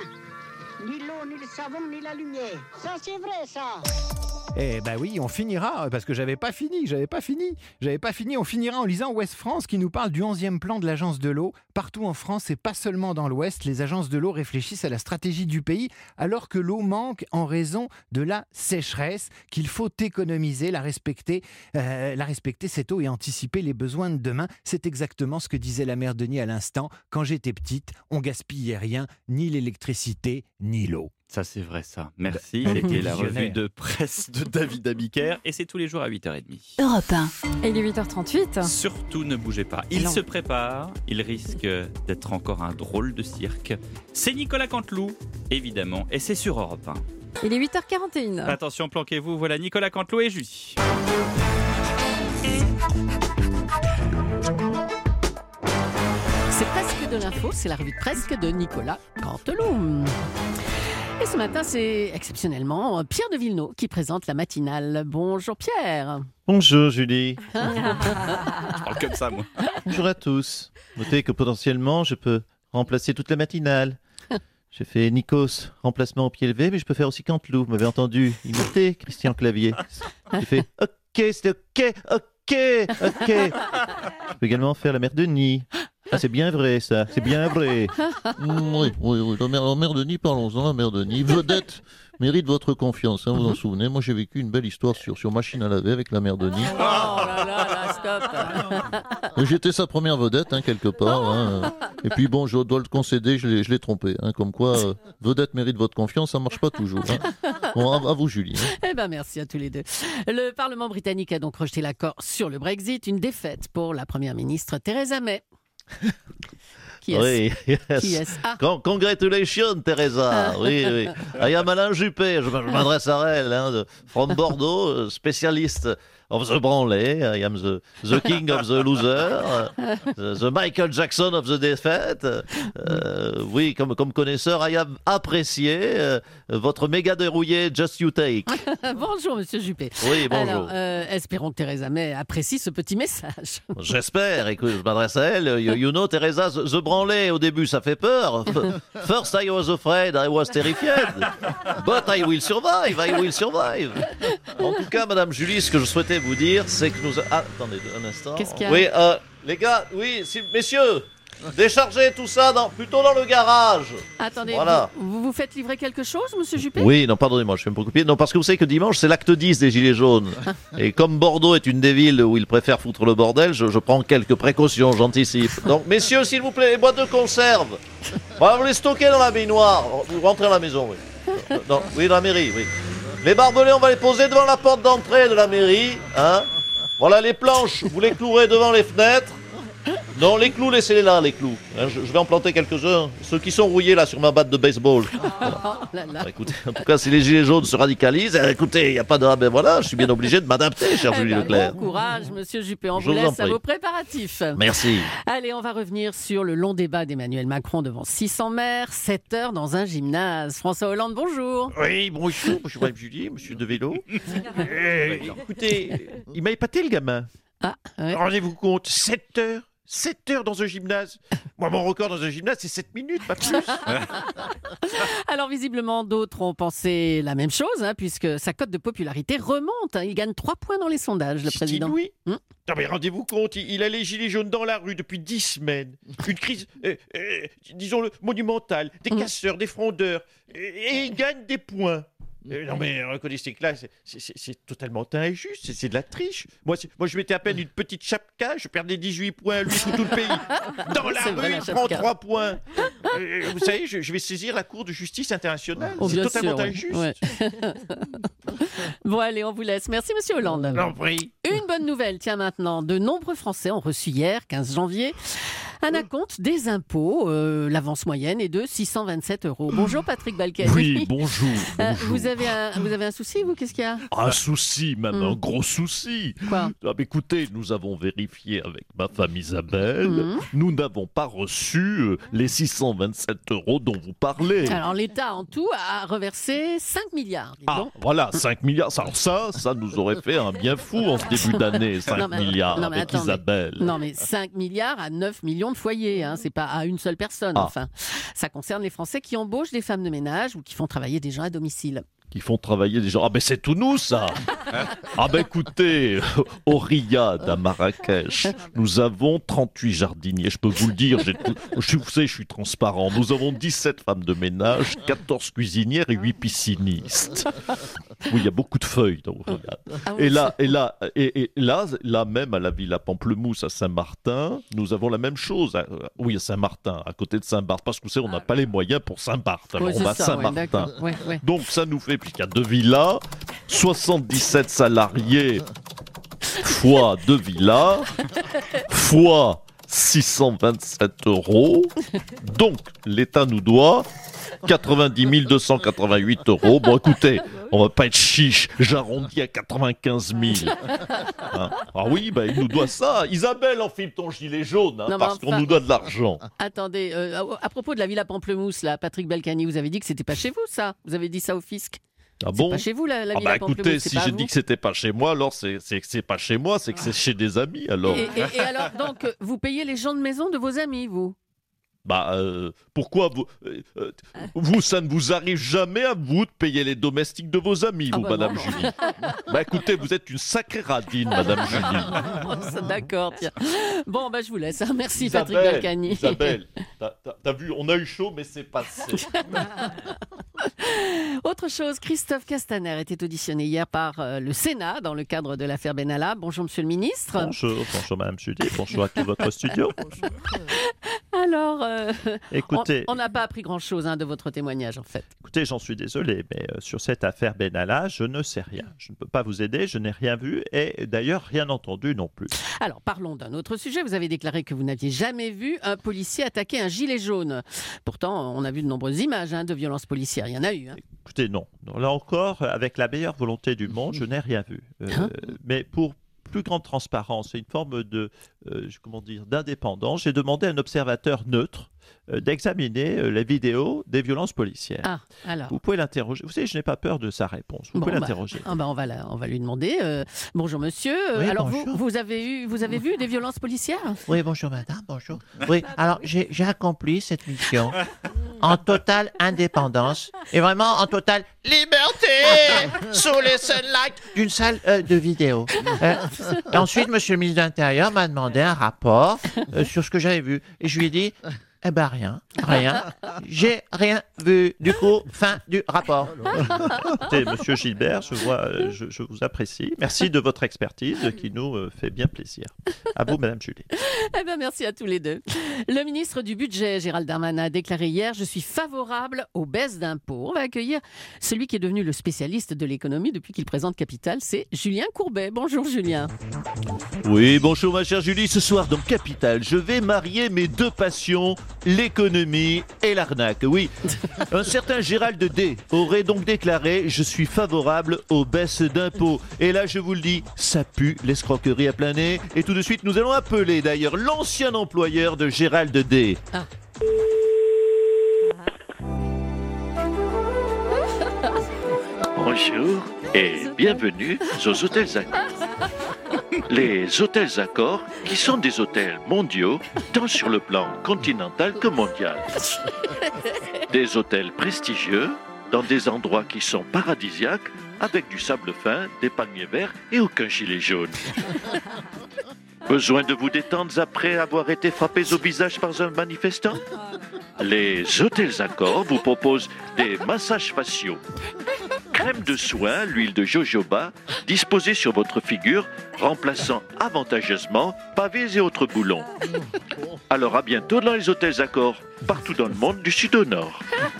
Ni l'eau, ni le savon, ni la lumière. Ça, c'est vrai, ça. Eh ben oui, on finira, parce que j'avais pas fini, j'avais pas fini, j'avais pas fini, on finira en lisant Ouest France qui nous parle du onzième plan de l'Agence de l'eau. Partout en France et pas seulement dans l'Ouest, les agences de l'eau réfléchissent à la stratégie du pays alors que l'eau manque en raison de la sécheresse, qu'il faut économiser, la respecter, euh, la respecter cette eau et anticiper les besoins de demain. C'est exactement ce que disait la mère Denis à l'instant. Quand j'étais petite, on gaspillait rien, ni l'électricité, ni l'eau. Ça, c'est vrai, ça. Merci. C'était la revue de presse de David Abiker. Et c'est tous les jours à huit heures trente. Europe un. Et il est huit heures trente-huit. Surtout ne bougez pas. Il Non. se prépare. Il risque d'être encore un drôle de cirque. C'est Nicolas Canteloup, évidemment. Et c'est sur Europe un. Il est huit heures quarante et une. Attention, planquez-vous. Voilà Nicolas Canteloup et Julie. C'est presque de l'info, c'est la revue de presque de Nicolas Canteloup. Et ce matin, c'est exceptionnellement Pierre de Villeneuve qui présente la matinale. Bonjour Pierre. Bonjour Julie. Je parle comme ça, moi. Bonjour à tous. Notez que potentiellement, je peux remplacer toute la matinale. J'ai fait Nikos, remplacement au pied levé, mais je peux faire aussi Canteloup. Vous m'avez entendu imiter Christian Clavier. J'ai fait OK, c'est OK, OK, OK. Je peux également faire la mère Denis. Ah, c'est bien vrai, ça. C'est bien vrai. Mm, oui, oui, oui. La mère, la mère Denis, parlons-en, la mère Denis. Vedette mérite votre confiance, hein, vous en souvenez. Moi, j'ai vécu une belle histoire sur, sur machine à laver avec la mère Denis. Oh là là, là, stop. J'étais sa première vedette, hein, quelque part. Hein. Et puis bon, je dois le concéder, je l'ai, je l'ai trompé. Hein, comme quoi, euh, vedette mérite votre confiance, ça marche pas toujours. Hein. Bon, à, à vous, Julie. Hein. Eh ben merci à tous les deux. Le Parlement britannique a donc rejeté l'accord sur le Brexit, une défaite pour la première ministre Theresa May. Qui est-ce? Oui, yes. Qui est-ce? Ah. Con- Congratulations, Teresa. Oui, oui. I am Alain Juppé, je m'adresse à elle, hein, de, from Bordeaux, spécialiste of the branley. I am the, the king of the loser, the, the Michael Jackson of the défaite. Euh, oui, comme, comme connaisseur, I am apprécié euh, votre méga dérouillé Just You Take. Bonjour Monsieur Juppé. Oui, bonjour. Alors, euh, espérons que Theresa May apprécie ce petit message. J'espère, écoute, je m'adresse à elle. You, you know, Teresa, the, the branley, au début, ça fait peur. F- First, I was afraid, I was terrified. But I will survive, I will survive. En tout cas, Madame Julie, ce que je souhaitais vous dire, c'est que nous... a- Ah, attendez un instant. Qu'est-ce qu'il y a? Oui, euh, les gars, oui, si, messieurs, déchargez tout ça dans, plutôt dans le garage. Attendez, Voilà. vous, vous vous faites livrer quelque chose, Monsieur Juppé? Oui, non, pardonnez-moi, je vais me préoccuper. Non, parce que vous savez que dimanche, c'est l'acte dix des Gilets jaunes. Et comme Bordeaux est une des villes où ils préfèrent foutre le bordel, je, je prends quelques précautions, j'anticipe. Donc, messieurs, s'il vous plaît, les boîtes de conserve, on va vous les stocker dans la baignoire. Vous rentrez à la maison, oui. Non, oui, dans la mairie, oui. Les barbelés, on va les poser devant la porte d'entrée de la mairie. Hein. Voilà, les planches, vous les clouerez devant les fenêtres. Non, les clous, laissez-les là, les clous. Hein, je, je vais en planter quelques-uns. Ceux qui sont rouillés là sur ma batte de baseball. Oh là là. Bah, écoutez, en tout cas, si les gilets jaunes se radicalisent, eh, écoutez, il n'y a pas de... Ah ben voilà, je suis bien obligé de m'adapter, cher Eh Julie ben, Leclerc. bon courage, Monsieur Juppé. On Je vous vous en laisse à prie. vos préparatifs. Merci. Allez, on va revenir sur le long débat d'Emmanuel Macron devant six cents maires, sept heures dans un gymnase. François Hollande, bonjour. Oui, bonjour, bonjour Madame Julie, monsieur de vélo. Euh, écoutez, il m'a épaté le gamin. Ah, ouais. Rendez-vous compte, sept heures sept heures dans un gymnase. Moi, mon record dans un gymnase, c'est sept minutes, pas plus. Alors visiblement, d'autres ont pensé la même chose, hein, puisque sa cote de popularité remonte. Hein. Il gagne trois points dans les sondages, le C'est président. inouï. Hum Non mais rendez-vous compte, il, il a les gilets jaunes dans la rue depuis dix semaines. Une crise, euh, euh, disons-le, monumentale. Des casseurs, des frondeurs. Et, et il gagne des points. Euh, non mais reconnaissez que là, c'est- c'est c'est- c'est totalement injuste, c'est c'est de la triche. Moi, c'est- moi je mettais à peine une petite chapka, je perdais dix-huit points, lui tout, tout le pays. Dans la C'est rue, vrai, la il prend chapka. trois points. Euh, vous savez, je, je vais saisir la Cour de justice internationale. Oh, c'est bien totalement sûr, ouais. injuste. Ouais. Bon, allez, on vous laisse. Merci, Monsieur Hollande. Non, prie. Une bonne nouvelle, tiens maintenant. De nombreux Français ont reçu hier, quinze janvier, un acompte des impôts. Euh, L'avance moyenne est de six cent vingt-sept euros. Bonjour, Patrick Balkany. Oui, bonjour. Euh, bonjour. vous, avez un, vous avez un souci, vous? Qu'est-ce qu'il y a? Un souci, même Mm. un gros souci. Quoi? Ah, mais écoutez, nous avons vérifié avec ma femme Isabelle. Mm. Nous n'avons pas reçu euh, les six cent vingt-sept euros dont vous parlez. Alors, l'État, en tout, a reversé cinq milliards. dis Ah, donc. voilà, cinq milliards. Alors ça, ça nous aurait fait un bien fou en ce début d'année, cinq Non, mais- milliards non, mais avec attendez. Isabelle. Non, mais cinq milliards à neuf millions de foyers, hein. C'est pas à une seule personne, Ah. enfin. Ça concerne les Français qui embauchent des femmes de ménage ou qui font travailler des gens à domicile. Qui font travailler des gens. Ah, ben c'est tout nous, ça. Ah ben écoutez, au Riyad, à Marrakech, nous avons trente-huit jardiniers. Je peux vous le dire, j'ai tout- je, vous savez, je suis transparent. Nous avons dix-sept femmes de ménage, quatorze cuisinières et huit piscinistes. Oui, il y a beaucoup de feuilles dans le Riyad. Ah oui, Et là, et là, et, et là, là même à la Villa Pamplemousse à Saint-Martin, nous avons la même chose. À- oui, à Saint-Martin, à côté de Saint-Barth, parce que vous savez, on n'a pas les moyens pour Saint-Barth. Alors Ouais, on c'est va à ça, ouais, Saint-Martin. d'accord. Ouais, ouais. Donc ça nous fait, puisqu'il y a deux villas, soixante-dix-sept salariés fois deux villas, fois six cent vingt-sept euros. Donc l'État nous doit quatre-vingt-dix mille deux cent quatre-vingt-huit euros. Bon écoutez, on va pas être chiche, j'arrondis à quatre-vingt-quinze mille. Hein. Ah oui, bah, il nous doit ça. Isabelle, enfile ton gilet jaune, hein, Non, mais parce enfin- qu'on nous doit de l'argent. Attendez, euh, à à propos de la Villa Pamplemousse, là, Patrick Balkany, vous avez dit que c'était pas chez vous, ça. Vous avez dit ça au fisc. Ah C'est bon pas chez vous, la, la Ah Villa bah écoutez, Pamplemousse, c'est si pas à j'ai vous dit que c'était pas chez moi, alors c'est c'est que c'est pas chez moi, c'est que c'est chez des amis alors. Et, et- et alors, donc, euh, vous payez les gens de maison de vos amis, vous? Bah euh, pourquoi vous, euh, euh, vous ça ne vous arrive jamais à vous de payer les domestiques de vos amis, Ah vous, bah Madame non. Julie. Bah écoutez, vous êtes une sacrée radine, Madame Julie. Ça, D'accord, tiens. Bon, bah, je vous laisse. hein. Merci, Isabelle, Patrick Balkany. Isabelle, t'as- t'as t'as vu, on a eu chaud, mais c'est passé. Autre chose, Christophe Castaner était auditionné hier par euh, le Sénat dans le cadre de l'affaire Benalla. Bonjour, monsieur le ministre. Bonjour, bonjour Madame Julie, bonjour à tout votre studio. Alors, euh, Écoutez. on on n'a pas appris grand-chose hein, de votre témoignage, en fait. Écoutez, j'en suis désolé, mais euh, sur cette affaire Benalla, je ne sais rien. Je ne peux pas vous aider, je n'ai rien vu et d'ailleurs rien entendu non plus. Alors, parlons d'un autre sujet. Vous avez déclaré que vous n'aviez jamais vu un policier attaquer un gilet jaune. Pourtant, on a vu de nombreuses images hein, de violences policières. Il y en a eu. hein. Écoutez, non. Non, là encore, avec la meilleure volonté du monde, je n'ai rien vu. Euh, Hein mais pour plus grande transparence et une forme de, euh, comment dire, d'indépendance, j'ai demandé à un observateur neutre euh, d'examiner euh, les vidéos des violences policières. Ah, alors. Vous pouvez l'interroger. Vous savez, je n'ai pas peur de sa réponse. Vous Bon, pouvez bah, l'interroger. ah bah, on, va la- on va lui demander. euh, bonjour, monsieur. Euh, Oui, alors, bonjour. Vous, vous, avez eu, vous avez vu des violences policières? Oui, bonjour madame, bonjour. Oui, alors j'ai j'ai accompli cette mission en totale indépendance et vraiment en totale liberté sous les sunlights d'une salle euh, de vidéo. Euh, et ensuite, monsieur le ministre de l'Intérieur m'a demandé un rapport euh, sur ce que j'avais vu. Et je lui ai dit, eh ben rien, rien. J'ai rien vu. Du coup, fin du rapport. Écoutez, monsieur Gilbert, je, vois, euh, je, je vous apprécie. Merci de votre expertise qui nous euh, fait bien plaisir. À vous, Madame Julie. Eh ben, merci à tous les deux. Le ministre du Budget, Gérald Darmanin, a déclaré hier « Je suis favorable aux baisses d'impôts ». On va accueillir celui qui est devenu le spécialiste de l'économie depuis qu'il présente Capital, c'est Julien Courbet. Bonjour Julien. Oui, bonjour ma chère Julie. Ce soir dans Capital, je vais marier mes deux passions, l'économie et l'arnaque. Oui, un certain Gérald D aurait donc déclaré « Je suis favorable aux baisses d'impôts ». Et là, je vous le dis, ça pue l'escroquerie à plein nez. Et tout de suite, nous allons appeler d'ailleurs l'ancien employeur de Gérald D. Ah. Bonjour et bienvenue aux hôtels Accor. Les hôtels Accor, qui sont des hôtels mondiaux, tant sur le plan continental que mondial. Des hôtels prestigieux, dans des endroits qui sont paradisiaques, avec du sable fin, des palmiers verts et aucun gilet jaune. Besoin de vous détendre après avoir été frappés au visage par un manifestant? Les hôtels Accor vous proposent des massages faciaux. Crème de soin, l'huile de jojoba, disposée sur votre figure, remplaçant avantageusement pavés et autres boulons. Alors à bientôt dans les hôtels Accor, partout dans le monde du sud au nord.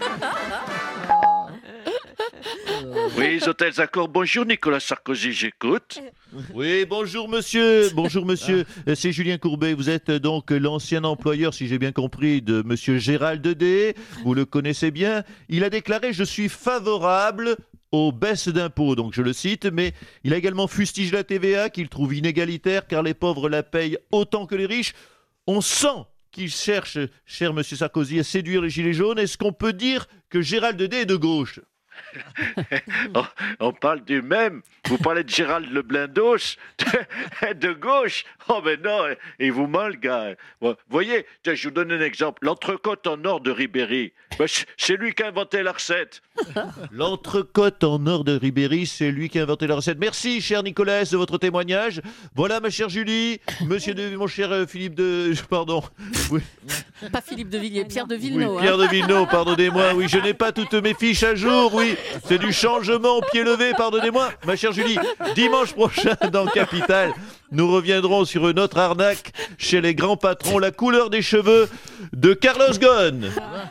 Oui, les hôtels Accor, bonjour Nicolas Sarkozy, j'écoute. Oui, bonjour monsieur, bonjour monsieur, Euh, c'est Julien Courbet, vous êtes euh, donc l'ancien employeur, si j'ai bien compris, de monsieur Gérald D, vous le connaissez bien, il a déclaré « Je suis favorable aux baisses d'impôts », donc je le cite, mais il a également fustigé la T V A qu'il trouve inégalitaire car les pauvres la payent autant que les riches. On sent qu'il cherche, cher monsieur Sarkozy, à séduire les gilets jaunes. Est-ce qu'on peut dire que Gérald D est de gauche? on, on parle du même, Vous parlez de Gérald Le Blindos de gauche. Oh mais non, il vous ment le gars. Vous voyez, tiens, je vous donne un exemple. L'entrecôte en or de Ribéry, ben, c'est lui qui a inventé la recette. L'entrecôte en or de Ribéry, c'est lui qui a inventé la recette. Merci, cher Nicolas, de votre témoignage. Voilà, ma chère Julie, monsieur de, mon cher euh, Philippe de... Pardon. Oui. Pas Philippe de Villiers, Pierre de Oui, Villeneuve. Pierre hein. de Villeneuve, pardonnez-moi. Oui, je n'ai pas toutes mes fiches à jour, oui. C'est du changement au pied levé, pardonnez-moi. Ma chère Julie, dimanche prochain dans Capital, nous reviendrons sur une autre arnaque chez les grands patrons, la couleur des cheveux de Carlos Ghosn.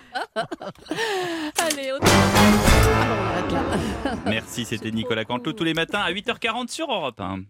Allez, on... Ah bon, on arrête là. Merci, c'était Nicolas Canteloup tous les matins à huit heures quarante sur Europe un.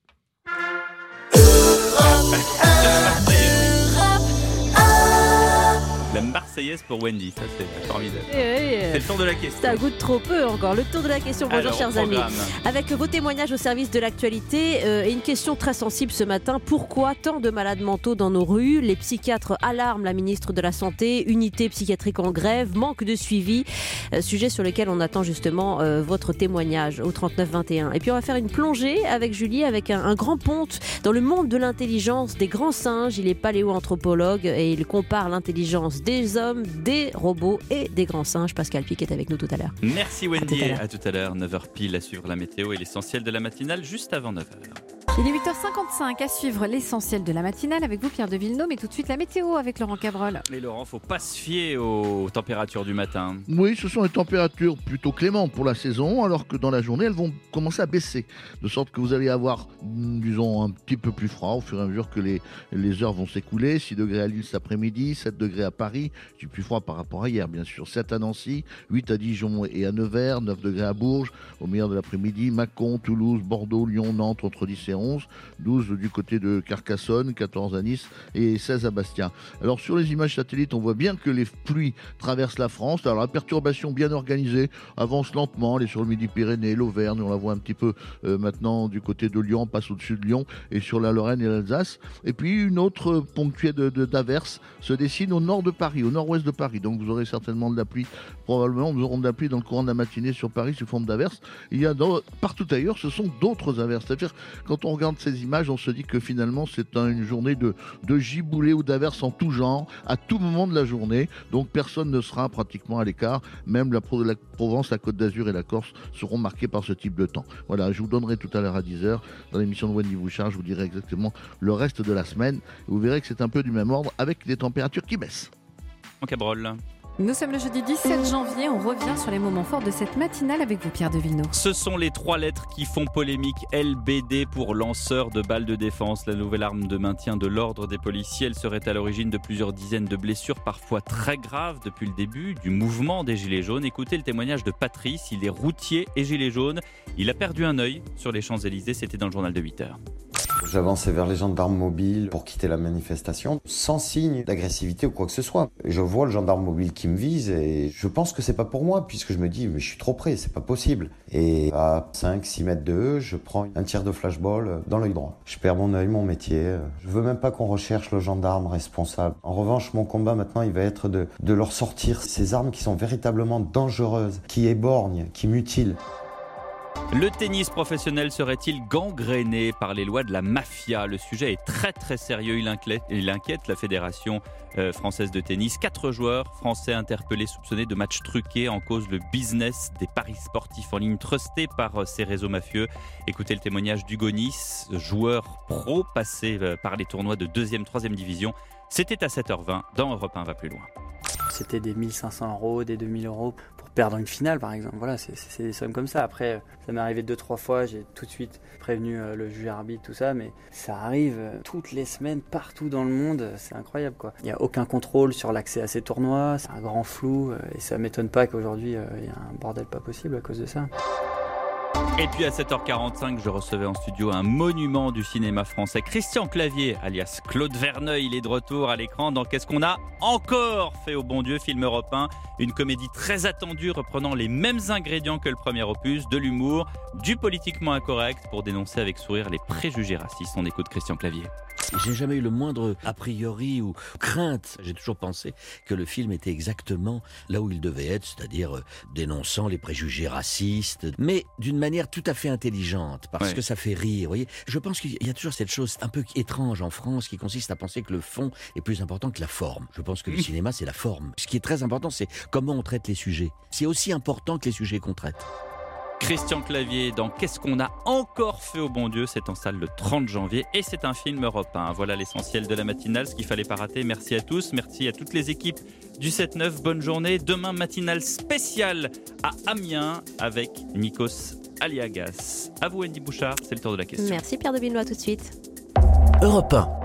La Marseillaise pour Wendy, ça c'est formidable. Eh oui. C'est le tour de la question. Ça goûte trop peu encore. Le tour de la question. Bonjour, Alors, chers au amis. programme. Avec vos témoignages au service de l'actualité euh, et une question très sensible ce matin. Pourquoi tant de malades mentaux dans nos rues? Les psychiatres alarment la ministre de la Santé. Unité psychiatrique en grève. Manque de suivi. Euh, sujet sur lequel on attend justement euh, votre témoignage au trente-neuf vingt et un. Et puis on va faire une plongée avec Julie, avec un, un grand ponte dans le monde de l'intelligence des grands singes. Il est paléoanthropologue et il compare l'intelligence des hommes, des robots et des grands singes. Pascal Pic est avec nous tout à l'heure. Merci Wendy, à tout à l'heure. à tout à l'heure, neuf heures pile à suivre la météo et l'essentiel de la matinale juste avant neuf heures. Il est huit heures cinquante-cinq à suivre l'essentiel de la matinale avec vous Pierre de Villeneuve, mais tout de suite la météo avec Laurent Cabrol. Et Laurent, faut pas se fier aux températures du matin. Oui, ce sont des températures plutôt clémentes pour la saison, alors que dans la journée, elles vont commencer à baisser. De sorte que vous allez avoir, disons, un petit peu plus froid au fur et à mesure que les, les heures vont s'écouler. six degrés à Lille cet après-midi, sept degrés à Paris. C'est plus froid par rapport à hier, bien sûr. sept à Nancy, huit à Dijon et à Nevers, neuf degrés à Bourges. Au meilleur de l'après-midi, Mâcon, Toulouse, Bordeaux, Lyon, Nantes, entre dix et onze. douze du côté de Carcassonne, quatorze à Nice et seize à Bastia. Alors sur les images satellites, on voit bien que les pluies traversent la France. Alors la perturbation bien organisée avance lentement, elle est sur le Midi-Pyrénées, l'Auvergne, on la voit un petit peu euh, maintenant du côté de Lyon, passe au-dessus de Lyon et sur la Lorraine et l'Alsace. Et puis une autre ponctuée de, de, d'averses se dessine au nord de Paris, au nord-ouest de Paris. Donc vous aurez certainement de la pluie, probablement nous aurons de la pluie dans le courant de la matinée sur Paris sous forme d'averses. Il y a dans, partout ailleurs, ce sont d'autres averses. C'est-à-dire quand on regarde ces images, on se dit que finalement c'est un, une journée de, de giboulées ou d'averses en tout genre, à tout moment de la journée. Donc personne ne sera pratiquement à l'écart. Même la, la Provence, la Côte d'Azur et la Corse seront marquées par ce type de temps. Voilà, je vous donnerai tout à l'heure à dix heures dans l'émission de Wendy Bouchard, je vous dirai exactement le reste de la semaine. Vous verrez que c'est un peu du même ordre avec des températures qui baissent. En Cabrol. Nous sommes le jeudi dix-sept janvier, on revient sur les moments forts de cette matinale avec vous Pierre de Villeneuve. Ce sont les trois lettres qui font polémique. L B D pour lanceur de balles de défense. La nouvelle arme de maintien de l'ordre des policiers. Elle serait à l'origine de plusieurs dizaines de blessures, parfois très graves depuis le début du mouvement des Gilets jaunes. Écoutez le témoignage de Patrice, il est routier et gilet jaune. Il a perdu un œil sur les Champs-Élysées, c'était dans le journal de huit heures. J'avançais vers les gendarmes mobiles pour quitter la manifestation, sans signe d'agressivité ou quoi que ce soit. Je vois le gendarme mobile qui me vise et je pense que c'est pas pour moi, puisque je me dis, mais je suis trop près, c'est pas possible. Et à cinq six mètres de eux, je prends un tir de flashball dans l'œil droit. Je perds mon œil, mon métier. Je veux même pas qu'on recherche le gendarme responsable. En revanche, mon combat maintenant, il va être de, de leur sortir ces armes qui sont véritablement dangereuses, qui éborgnent, qui mutilent. Le tennis professionnel serait-il gangréné par les lois de la mafia? Le sujet est très très sérieux, il inquiète, il inquiète la Fédération euh, française de tennis. Quatre joueurs français interpellés soupçonnés de matchs truqués en cause le business des paris sportifs en ligne trustés par euh, ces réseaux mafieux. Écoutez le témoignage d'Hugo Nice, joueur pro passé euh, par les tournois de deuxième, troisième division. C'était à sept heures vingt, dans Europe un va plus loin. C'était des mille cinq cents euros, des deux mille euros pour perdre une finale par exemple. Voilà, c'est, c'est des sommes comme ça. Après, ça m'est arrivé deux, trois fois, j'ai tout de suite prévenu le juge arbitre, tout ça, mais ça arrive toutes les semaines, partout dans le monde, c'est incroyable quoi. Il n'y a aucun contrôle sur l'accès à ces tournois, c'est un grand flou et ça m'étonne pas qu'aujourd'hui il y a un bordel pas possible à cause de ça. Et puis à sept heures quarante-cinq, je recevais en studio un monument du cinéma français, Christian Clavier, alias Claude Verneuil. Il est de retour à l'écran dans Qu'est-ce qu'on a encore fait au bon Dieu, film Europe un. Une comédie très attendue reprenant les mêmes ingrédients que le premier opus, de l'humour, du politiquement incorrect pour dénoncer avec sourire les préjugés racistes. On écoute Christian Clavier. J'ai jamais eu le moindre a priori ou crainte. J'ai toujours pensé que le film était exactement là où il devait être, c'est-à-dire euh, dénonçant les préjugés racistes, mais d'une manière tout à fait intelligente, parce Ouais. que ça fait rire. Vous voyez, je pense qu'il y a toujours cette chose un peu étrange en France qui consiste à penser que le fond est plus important que la forme. Je pense que le cinéma, c'est la forme. Ce qui est très important, c'est comment on traite les sujets. C'est aussi important que les sujets qu'on traite. Christian Clavier dans Qu'est-ce qu'on a encore fait au bon Dieu, c'est en salle le trente janvier et c'est un film Europe un. Voilà l'essentiel de la matinale, ce qu'il fallait pas rater. Merci à tous, merci à toutes les équipes du sept neuf, bonne journée. Demain, matinale spéciale à Amiens avec Nikos Aliagas. À vous Andy Bouchard, c'est le tour de la question. Merci Pierre de Villeneuve, tout de suite. Europe un.